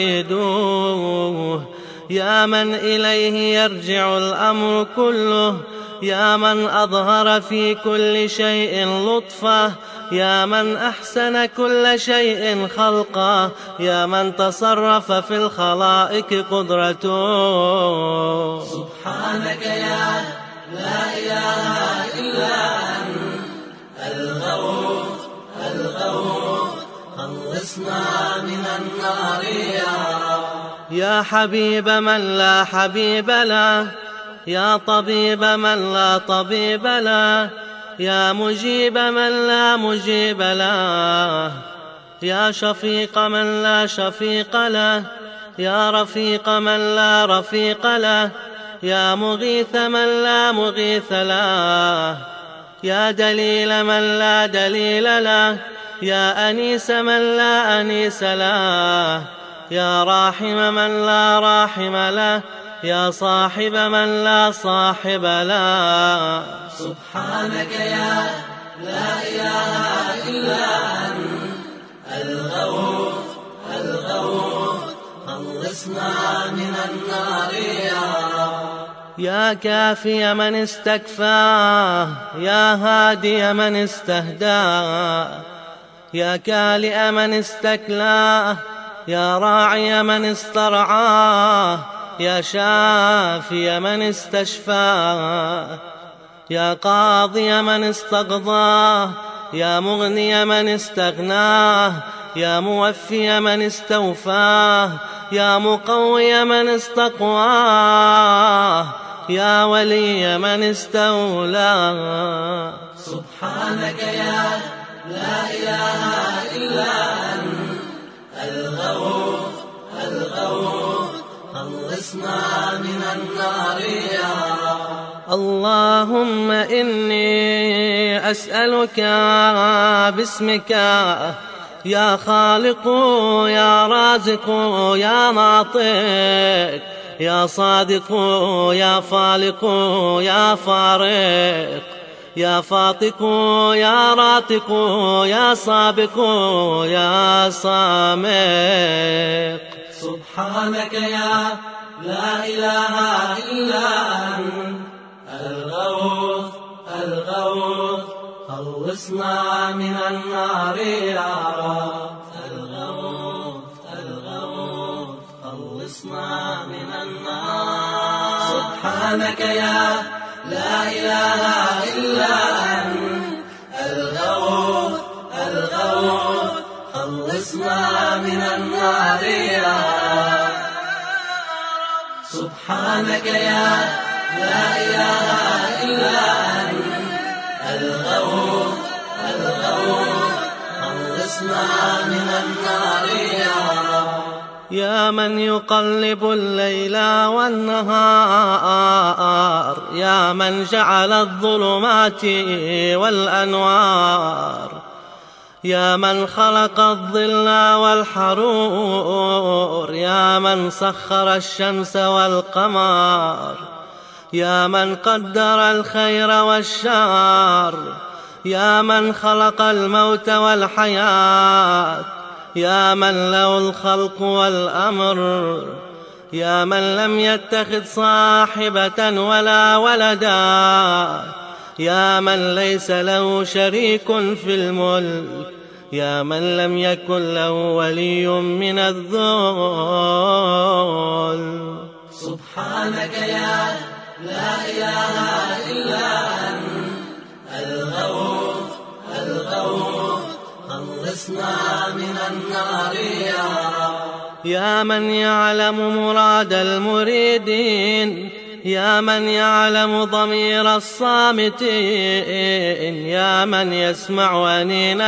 يعيده، يا من إليه يرجع الأمر كله، يا من أظهر في كل شيء لطفه، يا من أحسن كل شيء خلقه، يا من تصرف في الخلائق قدرته. سبحانك يا لا إله إلا أنت الغوث الغوث، خلصنا من النار يا رب. يا حبيب من لا حبيب له، يا طبيب من لا طبيب له، يا مجيب من لا مجيب له، يا شفيق من لا شفيق له، يا رفيق من لا رفيق له، يا مغيث من لا مغيث له، يا دليل من لا دليل له، يا أنيس من لا أنيس له، يا راحم من لا راحم له، يا صاحب من لا صاحب له. سبحانك يا لا إله إلا أنت الغوث الغوث، خلصنا من النار يا رب. يا كافي من استكفاه، يا هادي من استهداه، يا كالئ من استكلاه، يا راعي من استرعاه، يا شافي من استشفاه، يا قاضي من استقضاه، يا مغني من استغناه، يا موفي من استوفاه، يا مقوي من استقواه، يا ولي من استولاه. سبحانك يا لا إله إلا أنت الغوث الغوث، خلصنا من النار يا رب. اللهم إني أسألك باسمك يا خالق يا رازق يا ناطق يا صادق يا فالق يا فارق يا فاطق يا راتق يا سابق يا سامق. سبحانك يا لا إله إلا أنت الغوث الغوث، خلصنا من النار يا رب. الغوث الغوث، خلصنا من النار. سبحانك يا لا إله إلا أنت الغوث خلصنا من النار يا رب. سبحانك يا لا إله إلا أنت الغوث الغوث خلصنا من النار يا رب. يا من يقلب الليل والنهار، يا من جعل الظلمات والأنوار، يا من خلق الظل والحرور، يا من سخر الشمس والقمر، يا من قدر الخير والشر، يا من خلق الموت والحياة، يا من له الخلق والأمر، يا من لم يتخذ صاحبة ولا ولدا، يا من ليس له شريك في الملك، يا من لم يكن له ولي من الذل. سبحانك يا لا إله إلا أنت الغوث الغوث خلصنا من النار يا رب. يا من يعلم مراد المريدين، يا من يعلم ضمير الصامتين، يا من يسمع أنين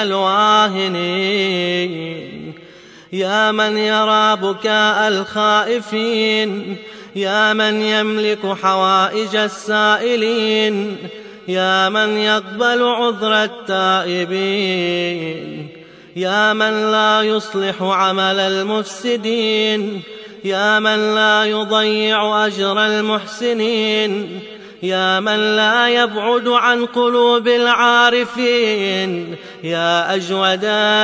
الواهنين، يا من يرى بكاء الخائفين، يا من يملك حوائج السائلين، يا من يقبل عذر التائبين، يا من لا يصلح عمل المفسدين، يا من لا يضيع أجر المحسنين، يا من لا يبعد عن قلوب العارفين، يا أجود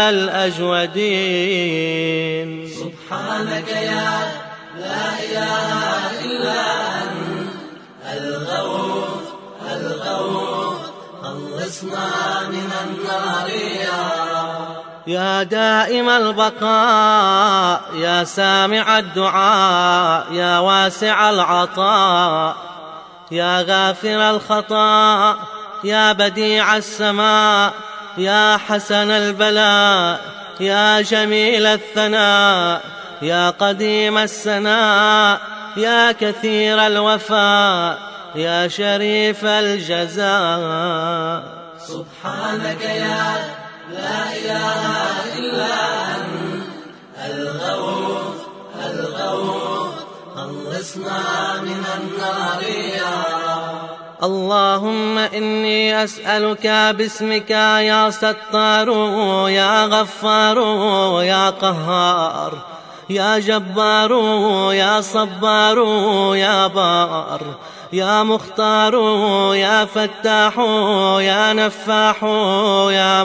الأجودين. سبحانك يا لا إله إلا أنت الغوث الغوث خلصنا من النار يا رب. يا دائم البقاء، يا سامع الدعاء، يا واسع العطاء، يا غافر الخطا، يا بديع السماء، يا حسن البلاء، يا جميل الثناء، يا قديم السناء، يا كثير الوفاء، يا شريف الجزاء. سبحانك يا لا إله إلا أنت الغوث الغوث خلصنا من النار يا رب. اللهم إني أسألك باسمك يا ستار، يا غفار، يا قهار، يا جبار، يا صبار، يا بار، يا مختار، يا فتاح، يا نفاح، يا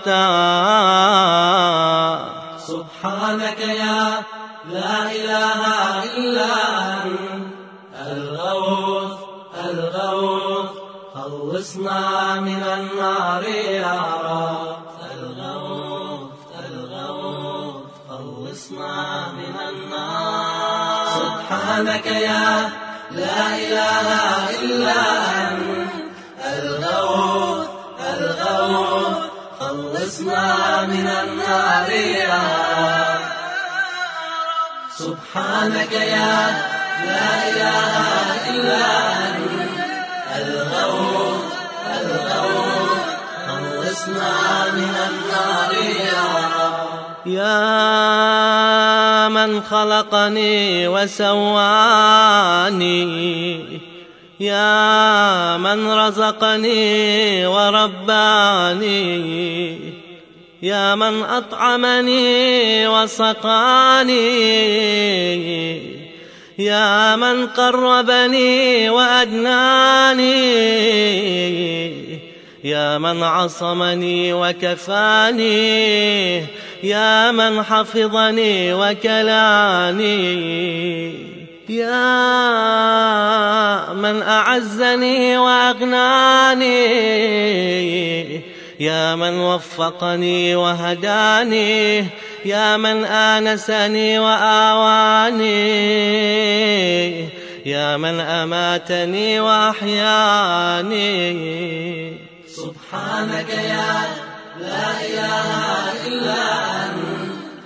مرتاح. سبحانك يا لا إله إلا أنت الغوث الغوث خلصنا من النار يا رب. الغوث الغوث خلصنا من النار. سبحانك يا لا إله إلا أنت الغوث الغوث خلصنا من النار يا رب. سبحانك يا لا إله إلا أنت الغوث الغوث خلصنا من النار يا رب. يا من خلقني وسواني، يا من رزقني ورباني، يا من أطعمني وسقاني، يا من قربني وأدناني، يا من عصمني وكفاني، يا من حفظني وكلاني، يا من أعزني وأغناني، يا من وفقني وهداني، يا من آنسني وآواني، يا من أماتني وأحياني. سبحانك يا لا إله إلا أنت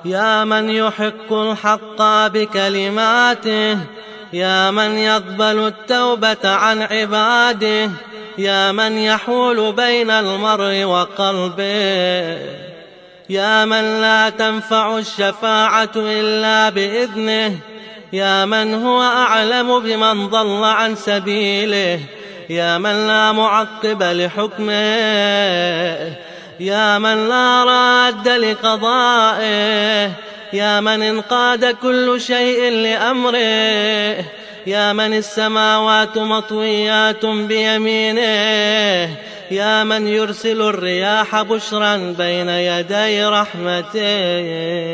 يا من يحق الحق بكلماته، يا من يقبل التوبة عن عباده، يا من يحول بين المرء وقلبه، يا من لا تنفع الشفاعة إلا بإذنه، يا من هو أعلم بمن ضل عن سبيله، يا من لا معقب لحكمه، يا من لا راد لقضائه، يا من انقاد كل شيء لأمره، يا من السماوات مطويات بيمينه، يا من يرسل الرياح بشرا بين يدي رحمته.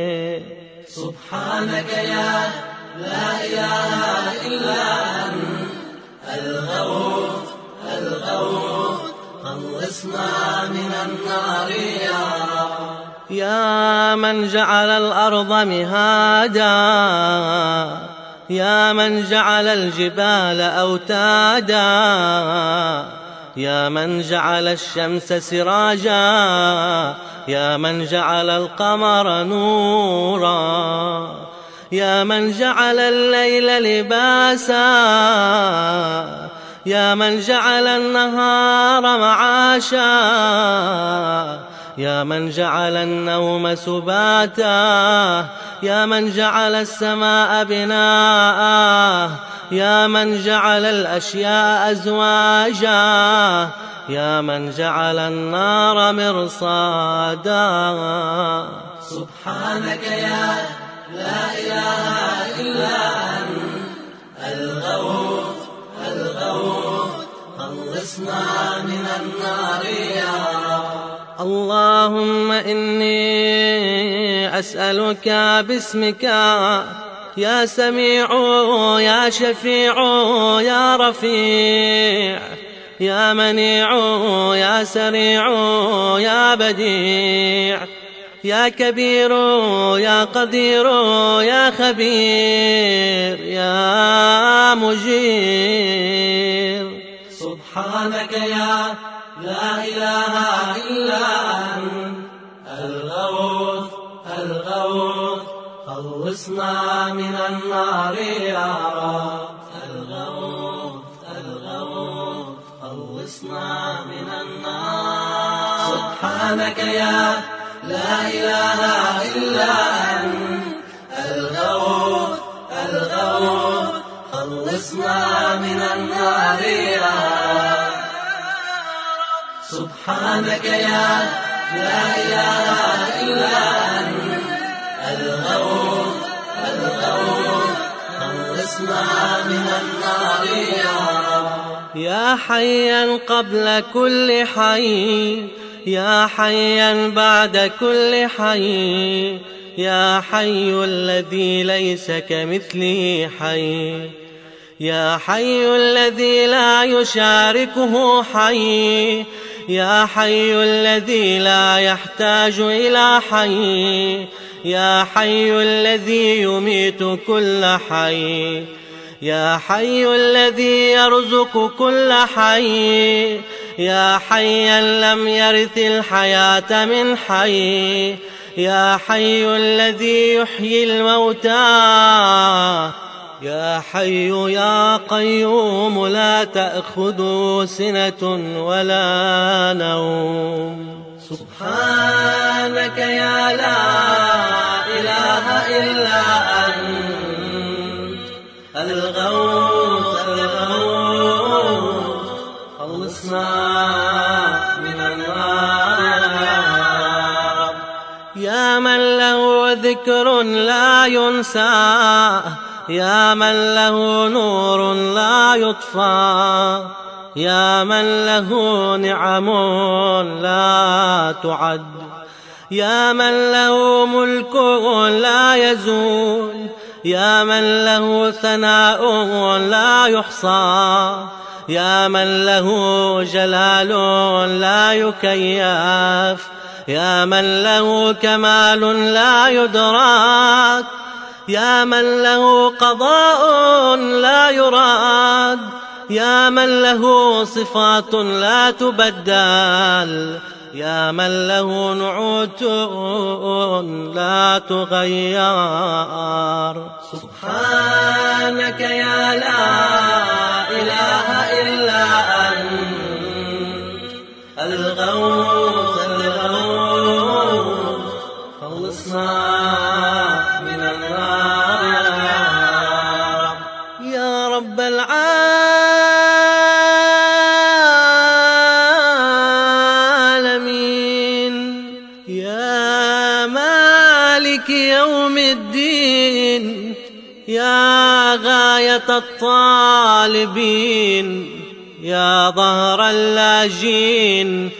سبحانك يا لا إله إلا أنت الغوث الغوث، خلصنا من النار يا رب. يا من جعل الأرض مهادا، يا من جعل الجبال أوتادا، يا من جعل الشمس سراجا، يا من جعل القمر نورا، يا من جعل الليل لباسا، يا من جعل النهار معاشا، يا من جعل النوم سباتا، يا من جعل السماء بناء، يا من جعل الأشياء أزواجا، يا من جعل النار مرصادا. سبحانك يا لا إله إلا أنت الغوث الغوث، خلصنا من النار يا رب. اللهم إني أسألك باسمك يا سميع يا شفيع يا رفيع يا منيع يا سريع يا بديع يا كبير يا قدير يا خبير يا مجير. سبحانك يا لا إله إلا أنت الغوث الغوث، خلصنا من النار يا رب. الغوث الغوث، خلصنا من النار. سبحانك يا لا إله إلا أنت الغوث الغوث، خلصنا من النار يا رب. سبحانك يا لا إله إلا أنت الغوث الغوث، خلصنا من النار يا رب. يا حيا قبل كل حي، يا حيا بعد كل حي، يا حي الذي ليس كمثله حي، يا حي الذي لا يشاركه حي، يا حي الذي لا يحتاج إلى حي، يا حي الذي يميت كل حي، يا حي الذي يرزق كل حي، يا حيا لم يرث الحياة من حي، يا حي الذي يحيي الموتى، يا حي يا قيوم لا تأخذه سنة ولا نوم. سبحانك يا لا إله إلا أنت الغوث الغوث، خلصنا من النار. يا من له ذكر لا ينسى، يا من له نور لا يطفى، يا من له نعم لا تعد، يا من له ملك لا يزول، يا من له ثناء لا يحصى، يا من له جلال لا يكيف، يا من له كمال لا يدرك، يا من له قضاء لا يراد، يا من له صفات لا تبدل، يا من له نعوت لا تغير. سبحانك يا لا إله إلا أنت الغوث الغوث خلصنا من النار يا رب العالمين. يا مالك يوم الدين، يا غاية الطالبين، يا ظهر اللاجين،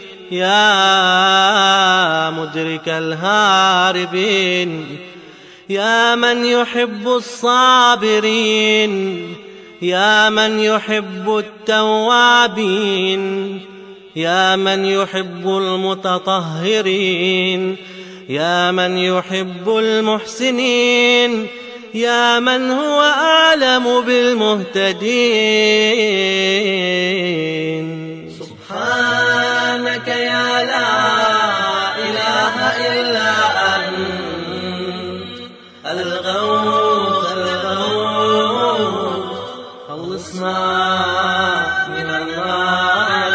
يا مدرك الهاربين، يا من يحب الصابرين، يا من يحب التوابين، يا من يحب المتطهرين، يا من يحب المحسنين، يا من هو أعلم بالمهتدين. سبحانك يا لا إله إلا أنت الغوث الغوث خلصنا من النار.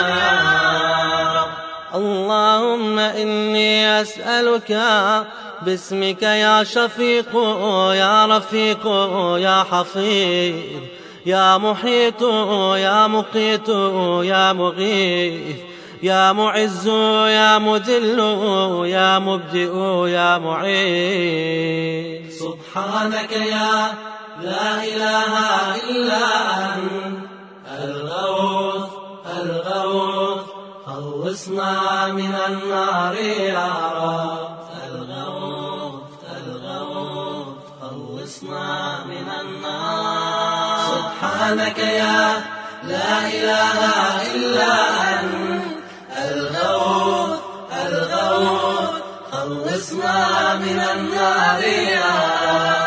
اللهم إني أسألك باسمك يا شفيق يا رفيق يا حفيظ يا محيط يا مقيت يا مغيث يا معز يا مذل يا مبدئ يا معيد. سبحانك يا لا إله إلا أنت الغوث الغوث خلصنا من النار يا رب. الغوث الغوث خلصنا من النار. سبحانك يا لا إله إلا أنت الغوث الغوث خلصنا من النار يا رب.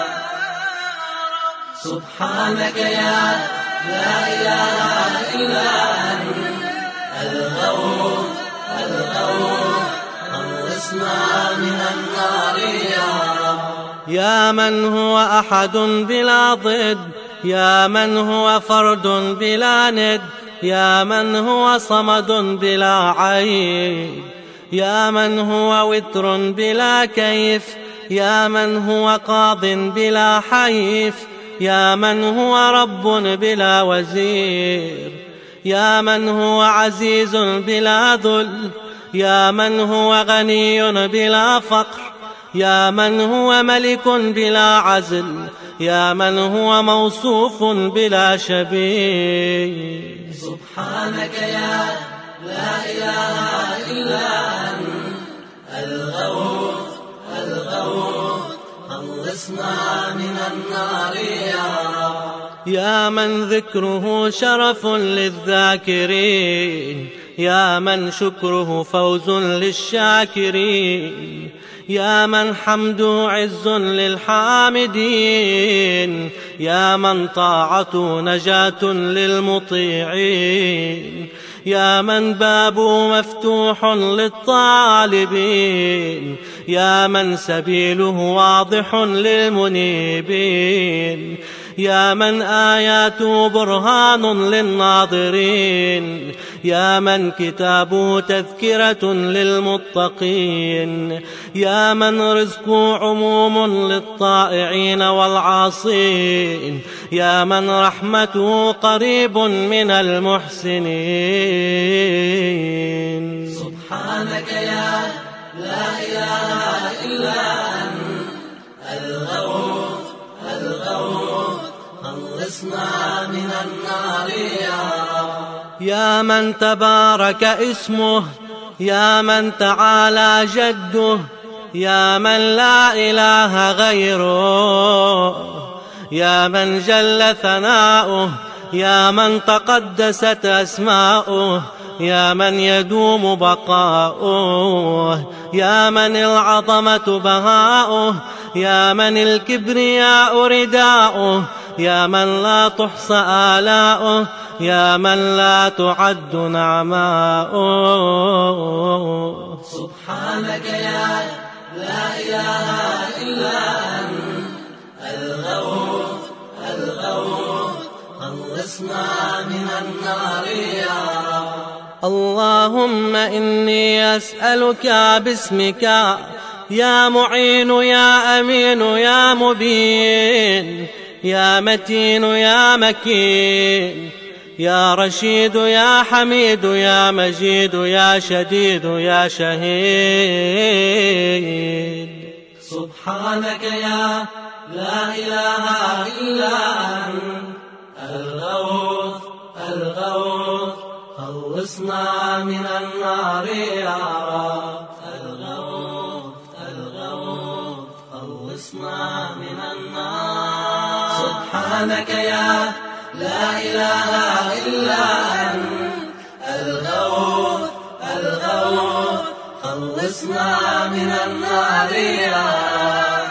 سبحانك يا لا إله إلا أنت الغوث الغوث خلصنا من النار يا رب. يا من هو أحد بلا ضد، يا من هو فرد بلا ند، يا من هو صمد بلا عيب، يا من هو وتر بلا كيف، يا من هو قاض بلا حيف، يا من هو رب بلا وزير، يا من هو عزيز بلا ذل، يا من هو غني بلا فقر، يا من هو ملك بلا عزل، يا من هو موصوف بلا شبيه. سبحانك يا لا إله إلا أنت الغوث الغوث خلصنا من النار يا رب. يا من ذكره شرف للذاكرين، يا من شكره فوز للشاكرين، يا من حمده عز للحامدين، يا من طاعته نجاة للمطيعين، يا من بابه مفتوح للطالبين، يا من سبيله واضح للمنيبين، يا من آياته برهان للناظرين، يا من كتابه تذكرة للمتقين، يا من رزقه عموم للطائعين والعاصين، يا من رحمته قريب من المحسنين. سبحانك يا لا إله إلا أنت الغوث الغوث خلصنا من النار يا رب. يا من تبارك اسمه، يا من تعالى جده، يا من لا إله غيره، يا من جل ثناؤه، يا من تقدست أسماؤه، يا من يدوم بقاؤه، يا من العظمة بهاؤه، يا من الكبرياء رداؤه، يا من لا تحصى آلاؤه، يا من لا تعد نعماؤه. سبحانك يا لا إله إلا أنت الغوث الغوث خلصنا من النار يا رب. اللهم إني أسألك باسمك يا معين يا أمين يا مبين يا متين يا مكين يا رشيد يا حميد يا مجيد يا شديد يا شهيد. سبحانك يا لا إله إلا أنت الغوث الغوث خلصنا من النار يا رب. الغوث الغوث خلصنا من النار. سبحانك يا لا إله إلا أنت الغوث الغوث خلصنا من النار يا رب.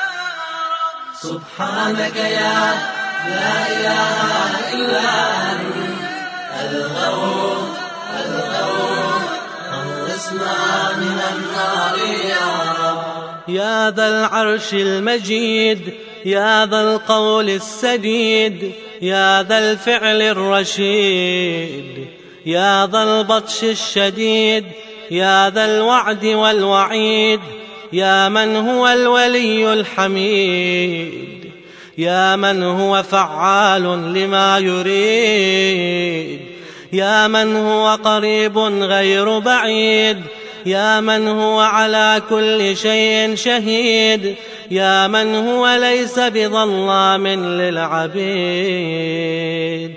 سبحانك يا لا إله إلا أنت الغوث الغوث خلصنا من النار يا رب. يا ذا العرش المجيد يا ذا القول السديد يا ذا الفعل الرشيد يا ذا البطش الشديد يا ذا الوعد والوعيد يا من هو الولي الحميد يا من هو فعال لما يريد يا من هو قريب غير بعيد يا من هو على كل شيء شهيد يا من هو ليس بظلام للعبيد.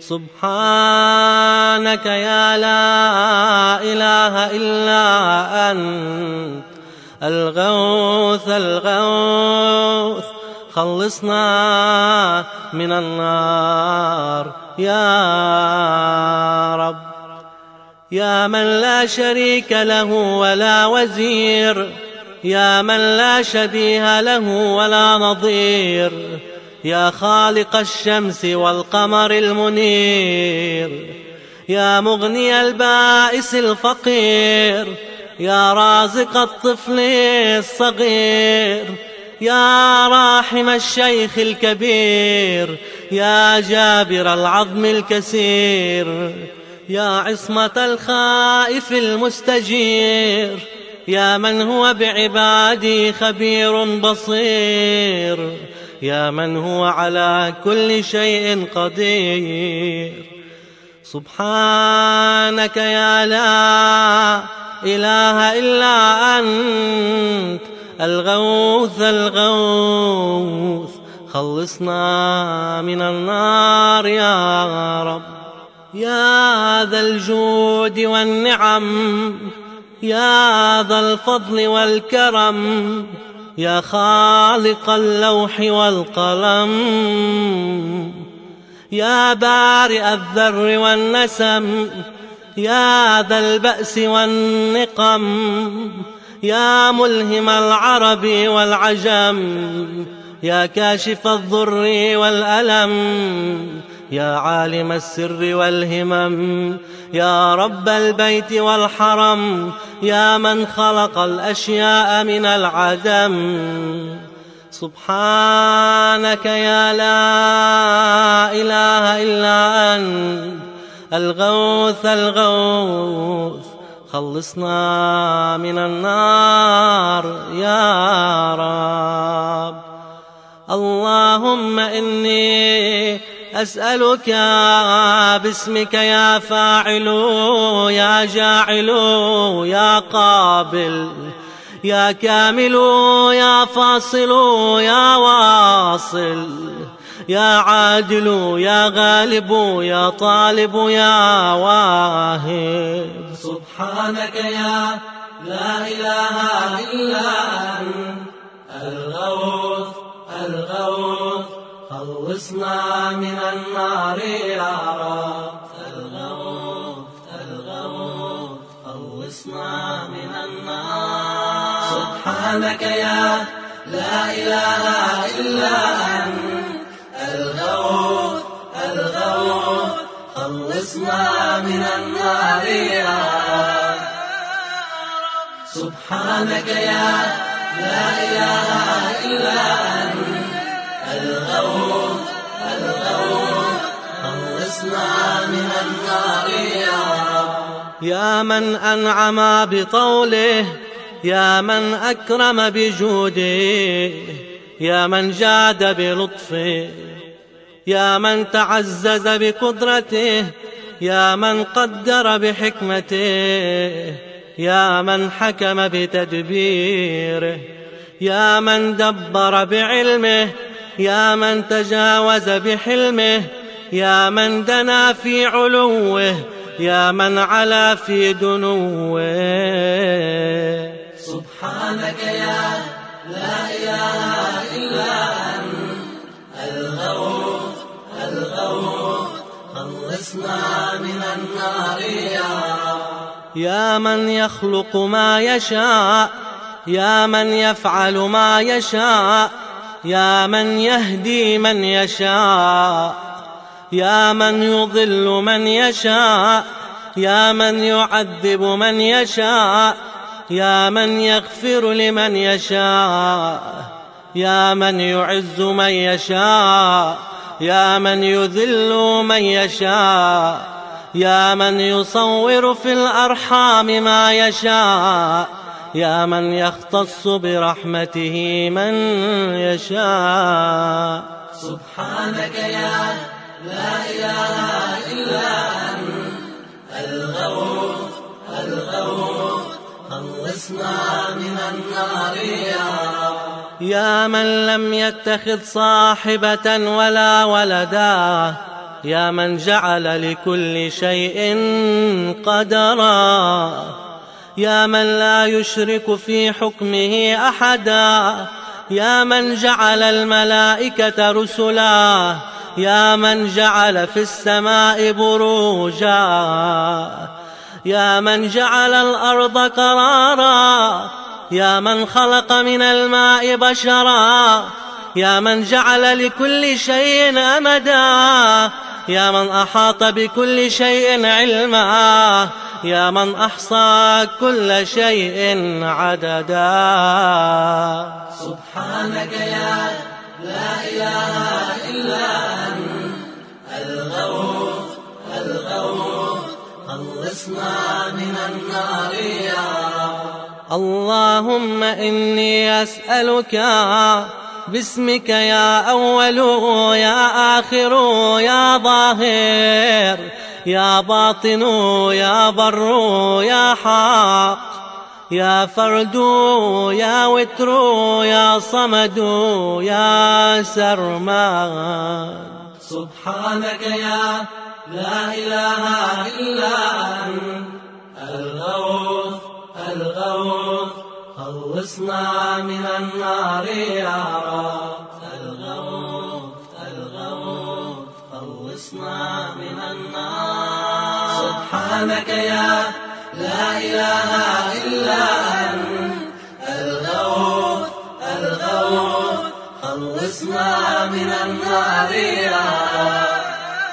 سبحانك يا لا إله إلا أنت الغوث الغوث خلصنا من النار يا رب. يا من لا شريك له ولا وزير يا من لا شبيه له ولا نظير يا خالق الشمس والقمر المنير يا مغني البائس الفقير يا رازق الطفل الصغير يا راحم الشيخ الكبير يا جابر العظم الكسير يا عصمة الخائف المستجير يا من هو بعبادي خبير بصير يا من هو على كل شيء قدير. سبحانك يا لا إله إلا أنت الغوث الغوث خلصنا من النار يا رب. يا ذا الجود والنعم يا ذا الفضل والكرم يا خالق اللوح والقلم يا بارئ الذر والنسم يا ذا البأس والنقم يا ملهم العرب والعجم يا كاشف الضر والألم يا عالم السر والهمم يا رب البيت والحرم يا من خلق الأشياء من العدم. سبحانك يا لا إله إلا أنت الغوث الغوث خلصنا من النار يا رب. اللهم إني أسألك باسمك يا فاعل يا جاعل يا قابل يا كامل يا فاصل يا واصل يا عادل يا غالب يا طالب يا واهب. سبحانك يا لا إله إلا أنت الغوث الغوث خلصنا من النار يا رب. الغوث الغوث خلصنا من النار. سبحانك يا لا إله إلا أنت الغوث الغوث خلصنا من النار يا رب. سبحانك يا لا إله إلا أنت الغوث الغوث خلصنا من النار يا رب. يا من أنعم بطوله، يا من أكرم بجوده، يا من جاد بلطفه، يا من تعزز بقدرته، يا من قدر بحكمته، يا من حكم بتدبيره، يا من دبر بعلمه، يا من تجاوز بحلمه، يا من دنا في علوه، يا من علا في دنوه. سبحانك يا لا إله إلا أنت الغوث الغوث خلصنا من النار يا رب. يا من يخلق ما يشاء، يا من يفعل ما يشاء، يا من يهدي من يشاء، يا من يضل من يشاء، يا من يعذب من يشاء، يا من يغفر لمن يشاء، يا من يعز من يشاء، يا من يذل من يشاء، يا من يصور في الأرحام ما يشاء، يا من يختص برحمته من يشاء. سبحانك يا لا إله إلا أنت الغوث الغوث خلصنا من النار يا رب. يا من لم يتخذ صاحبة ولا ولدا، يا من جعل لكل شيء قدرا، يا من لا يشرك في حكمه أحدا، يا من جعل الملائكة رسلا، يا من جعل في السماء بروجا، يا من جعل الأرض قرارا، يا من خلق من الماء بشرا، يا من جعل لكل شيء أمدا، يا من أحاط بكل شيء علما، يا من أحصى كل شيء عددا. سبحانك يا لا إله إلا أنت الغوث الغوث خلصنا من النار يا رب. اللهم إني أسألك باسمك يا أول يا آخر يا ظاهر يا باطن يا بر يا حق يا فرد يا وتر يا صمد يا سرمد. سبحانك يا لا إله إلا أنت الغوث الغوث خلصنا من النار يا رب. الغوث الغوث خلصنا من النار. سبحانك يا لا إله إلا أنت الغوث الغوث خلصنا من النار يا رب.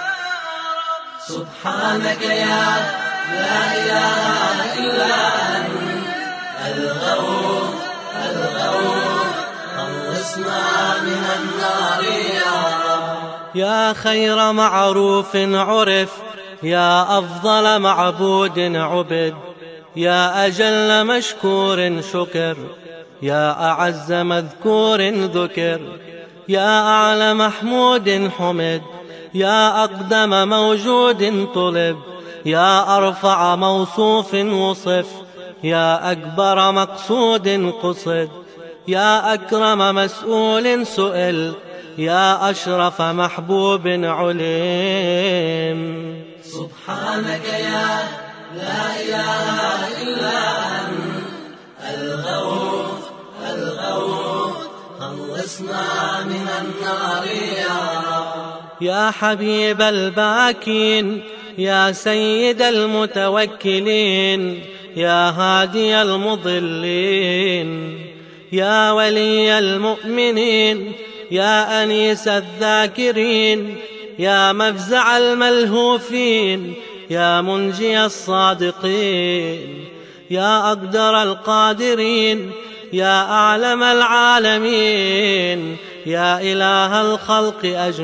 سبحانك يا لا إله إلا أنت الغوث الغوث خلصنا من النار يا رب. يا خير معروف عرف، يا أفضل معبود عبد، يا أجل مشكور شكر، يا أعز مذكور ذكر، يا أعلى محمود حمد، يا أقدم موجود طلب، يا أرفع موصوف وصف، يا أكبر مقصود قصد، يا أكرم مسؤول سئل، يا أشرف محبوب علم. سبحانك يا لا إله إلا أنت الغوث الغوث خلصنا من النار يا رب. يا حبيب الباكين، يا سيد المتوكلين، يا هادي المضلين، يا ولي المؤمنين، يا أنيس الذاكرين، يا مفزع الملهوفين، يا منجي الصادقين، يا أقدر القادرين، يا أعلم العالمين، يا إله الخلق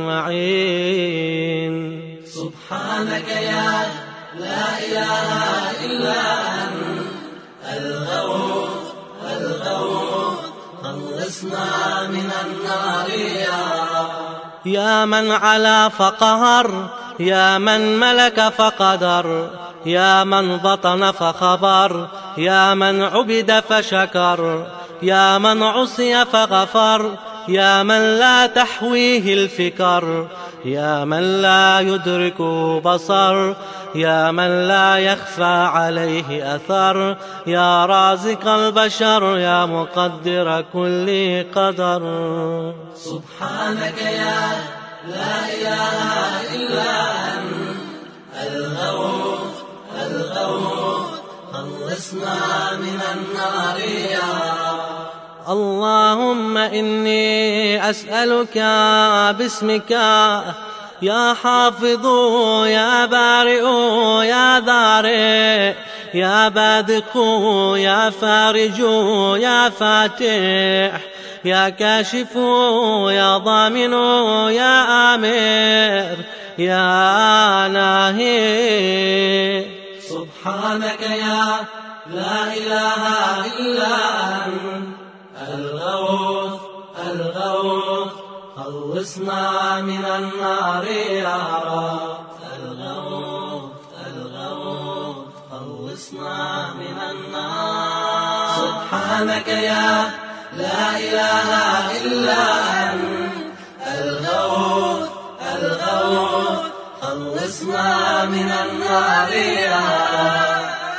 أجمعين. سبحانك يا لا إله إلا أنت الغوث الغوث، خلصنا من النار يا رب. يا من علا فقهر، يا من ملك فقدر، يا من بطن فخبر، يا من عبد فشكر، يا من عصي فغفر، يا من لا تحويه الفكر، يا من لا يدرك بصر، يا من لا يخفى عليه أثر، يا رازق البشر، يا مقدر كل قدر. سبحانك يا لا إله إلا أنت الغوث الغوث، خلصنا من النار يا رب. اللهم إني أسألك باسمك يا حافظ يا بارئ يا ذارئ يا بادق يا فارج يا فاتح يا كاشف يا ضامن يا آمر يا ناهي. سبحانك يا لا إله إلا أنت الغوث الغوث، خلصنا من النار يا رب. الغوث الغوث، خلصنا من النار. سبحانك يا لا إله إلا أنت الغوث الغوث، خلصنا من النار يا رب.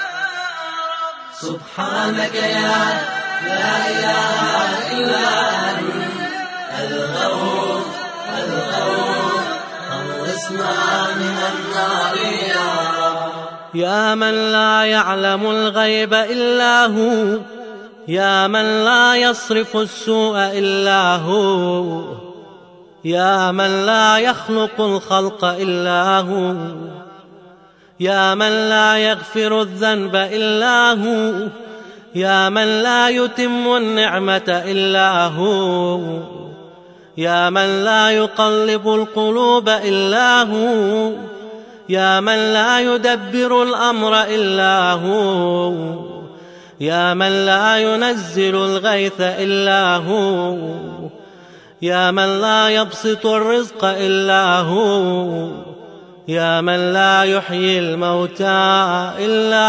سبحانك يا لا إله إلا أنت الغوث الغوث، خلصنا من النار يا رب. يا من لا يعلم الغيب إلا هو، يا من لا يصرف السوء إلا هو، يا من لا يخلق الخلق إلا هو، يا من لا يغفر الذنب إلا هو، يا من لا يتم النعمة إلا هو، يا من لا يقلب القلوب إلا هو، يا من لا يدبر الأمر إلا هو، يا من لا ينزل الغيث إلا هو، يا من لا يبسط الرزق إلا هو، يا من لا يحيي الموتى إلا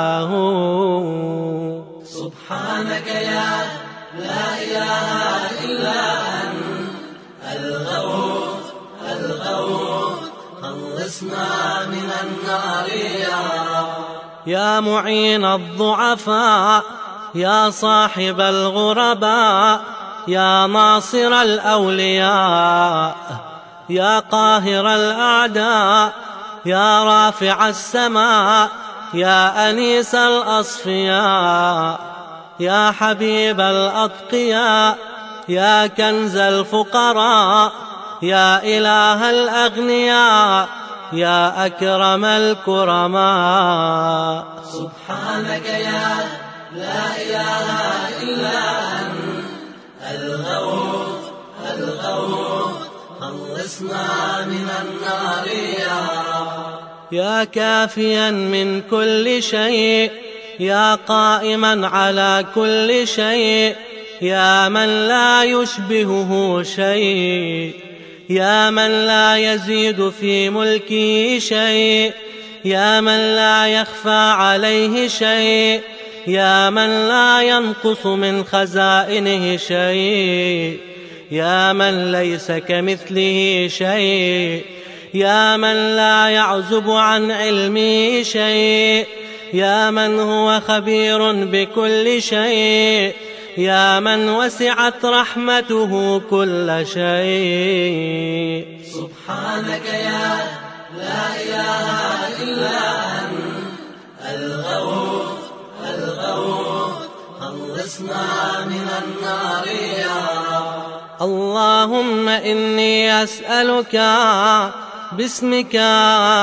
هو. سبحانك يا لا إله إلا أنت الغوث الغوث، خلصنا من النار يا رب. يا معين الضعفاء، يا صاحب الغرباء، يا ناصر الأولياء، يا قاهر الأعداء، يا رافع السماء، يا أنيس الأصفياء، يا حبيب الأتقياء، يا كنز الفقراء، يا إله الأغنياء، يا أكرم الكرماء. سبحانك يا لا إله إلا أنت الغوث الغوث، خلصنا من النار يا رب. يا كافيا من كل شيء، يا قائما على كل شيء، يا من لا يشبهه شيء، يا من لا يزيد في ملكه شيء، يا من لا يخفى عليه شيء، يا من لا ينقص من خزائنه شيء، يا من ليس كمثله شيء، يا من لا يعزب عن علمه شيء، يا من هو خبير بكل شيء، يا من وسعت رحمته كل شيء. سبحانك يا لا إله إلا أنت الغوث الغوث، خلصنا من النار يا رب. اللهم إني أسألك باسمك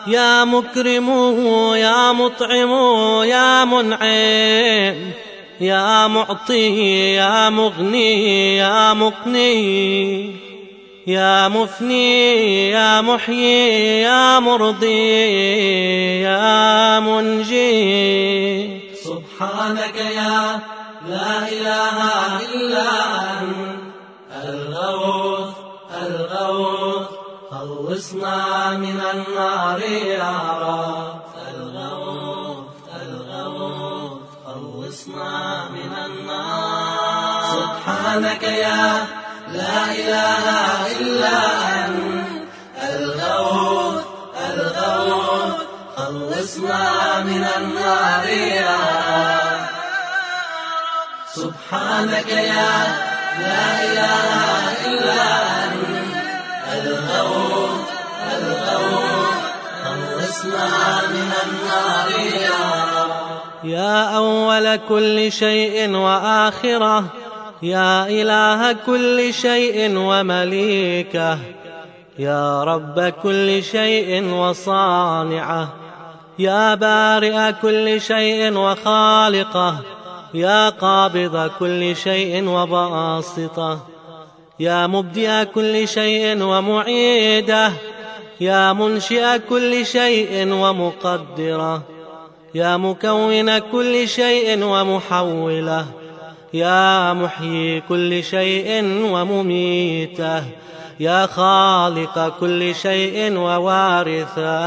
يا مكرم يا مطعم يا منعم، يا معطي يا مغني يا مقني، يا مفني يا محيي يا مرضي يا منجي. سبحانك يا لا إله إلا أنت الغوث الغوث، خلصنا من النار يا رب. الغوث الغوث، خلصنا من النار. سبحانك يا لا إله إلا أنت الغوث الغوث، خلصنا من النار يا رب. سبحانك يا لا إله إلا أنت الغوث الغوث، خلصنا من النار يا رب. يا أول كل شيء وآخره، يا إله كل شيء ومليكه، يا رب كل شيء وصانعه، يا بارئ كل شيء وخالقه، يا قابض كل شيء وباسطه، يا مبدئ كل شيء ومعيده، يا منشئ كل شيء ومقدره، يا مكون كل شيء ومحوله، يا محيي كل شيء ومميته، يا خالق كل شيء ووارثا.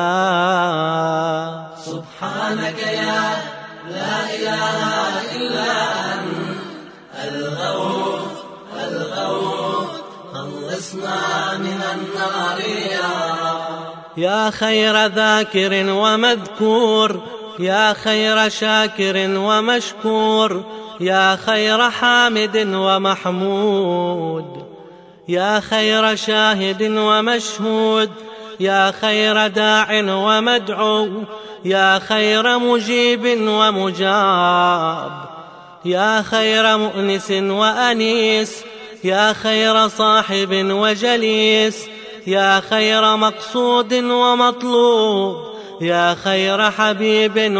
سبحانك يا لا إله إلا أنت الغوث الغوث، خلصنا من النار يا رب. يا خير ذاكر ومذكور، يا خير شاكر ومشكور، يا خير حامد ومحمود، يا خير شاهد ومشهود، يا خير داع ومدعو، يا خير مجيب ومجاب، يا خير مؤنس وأنيس، يا خير صاحب وجليس، يا خير مقصود ومطلوب، يا خير حبيب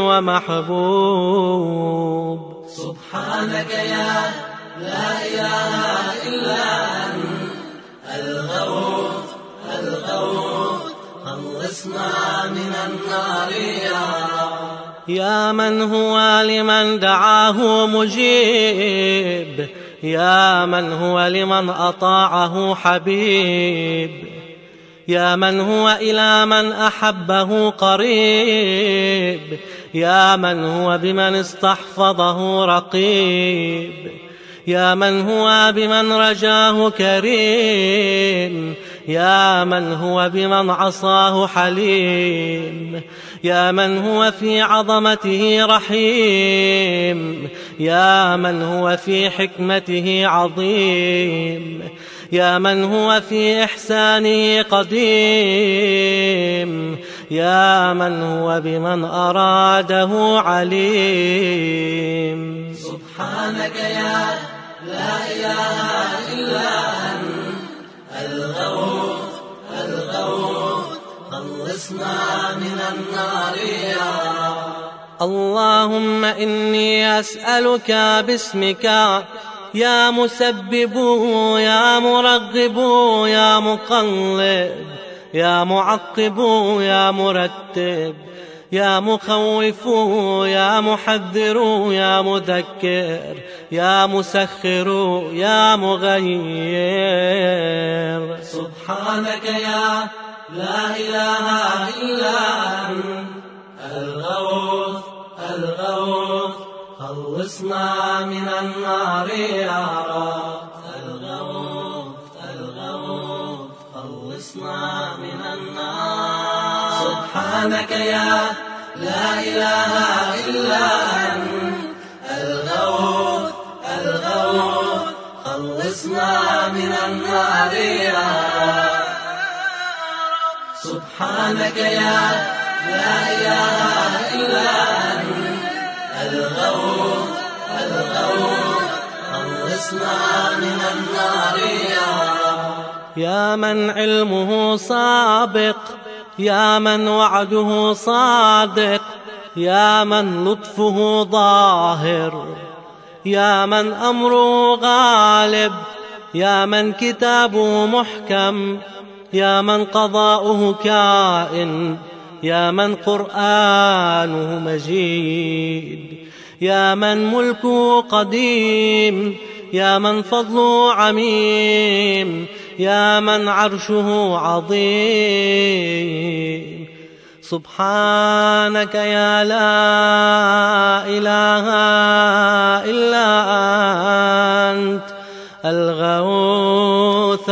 ومحبوب. سبحانك يا لا إله إلا أنت الغوث الغوث، خلصنا من النار يا رب. يا من هو لمن دعاه مجيب، يا من هو لمن أطاعه حبيب، يا من هو إلى من أحبه قريب، يا من هو بمن استحفظه رقيب، يا من هو بمن رجاه كريم، يا من هو بمن عصاه حليم، يا من هو في عظمته رحيم، يا من هو في حكمته عظيم، يا من هو في إحسانه قديم، يا من هو بمن أراده عليم. سبحانك يا لا إله إلا أنت الغوث الغوث، خلصنا من النار يا رب. اللهم إني أسألك باسمك يا مسبب يا مرغب يا مقلب يا معقب يا مرتب يا مخوف يا محذر يا مذكر يا مسخر يا مغير. سبحانك يا لا إله إلا أنت الغوث الغوث، خلصنا من النار يا رب. الغوث الغوث، خلصنا من النار. سبحانك يا لا إله إلا أنت الغوث الغوث، خلصنا من النار يا رب. سبحانك يا لا إله إلا أنت الغوث الغوث، خلصنا من النار يا رب. يا من علمه سابق، يا من وعده صادق، يا من لطفه ظاهر، يا من أمره غالب، يا من كتابه محكم، يا من قضاؤه كائن، يا من قرآنه مجيد، يا من ملكه قديم، يا من فضله عميم، يا من عرشه عظيم. سبحانك يا لا إله إلا أنت الغوث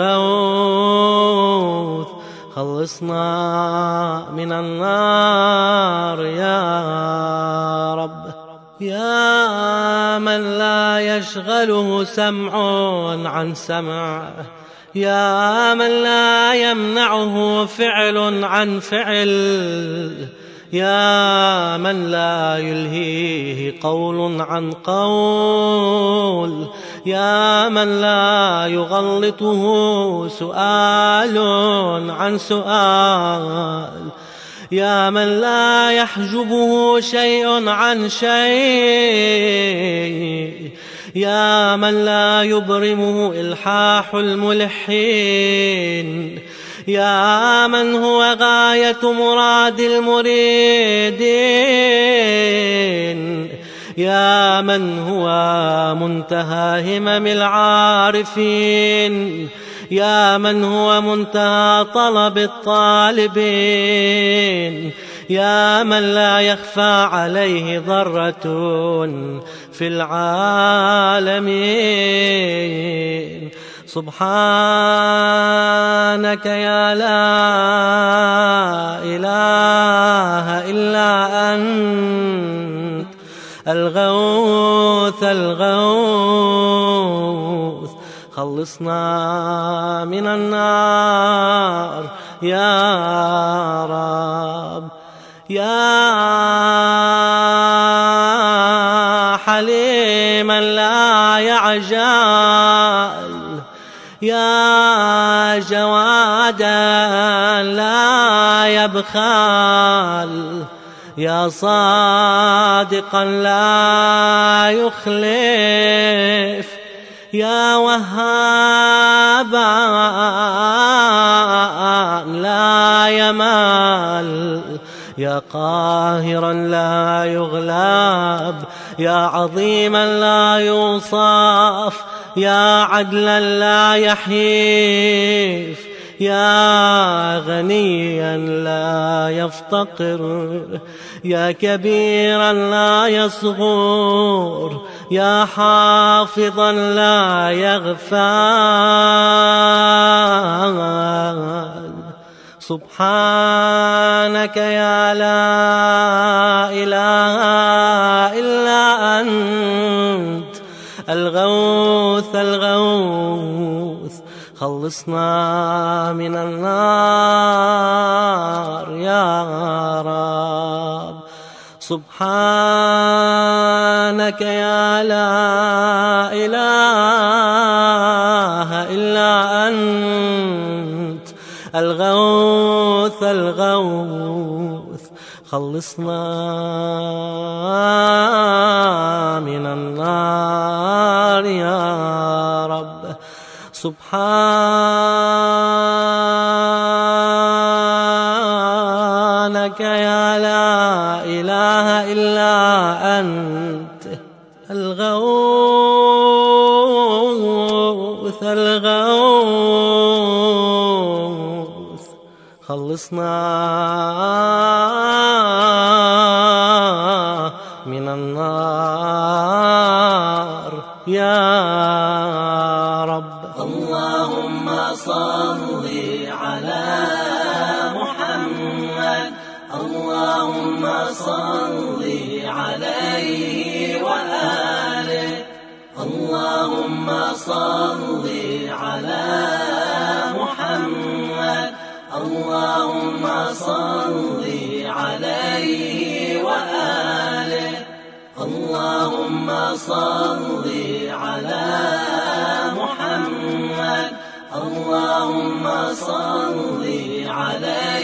الغوث، خلصنا من النار يا رب. يا من لا يشغله سمع عن سمع، يا من لا يمنعه فعل عن فعل، يا من لا يلهيه قول عن قول، يا من لا يغلطه سؤال عن سؤال، يا من لا يحجبه شيء عن شيء، يا من لا يبرمه إلحاح الملحين، يا من هو غاية مراد المريدين، يا من هو منتهى همم العارفين، يا من هو منتهى طلب الطالبين، يا من لا يخفى عليه ذرة في العالمين. سبحانك يا لا إله إلا أنت الغوث الغوث، خلصنا من النار يا رب. يا حليما لا يعجل، يا جوادا لا يبخل، يا صادقا لا يخلف، يا وهابا لا يمل، يا قاهرا لا يغلب، يا عظيما لا يوصف، يا عدلا لا يحيف، يا غنيا لا يفتقر، يا كبيرا لا يصغر، يا حافظا لا يغفل. سبحانك يا لا إله إلا أنت الغوث الغوث، خلصنا من النار يا رب. سبحانك يا لا إله إلا أنت الغوث الغوث، خلصنا من النار يا رب. سبحانك يا لا إله إلا أنت الغوث الغوث، خلصنا من النار يا رب. اللهم صل على محمد، اللهم صل عليه وآله، اللهم صل على محمد، اللهم صل عليه وآله، اللهم صل على محمد، اللهم صل عليه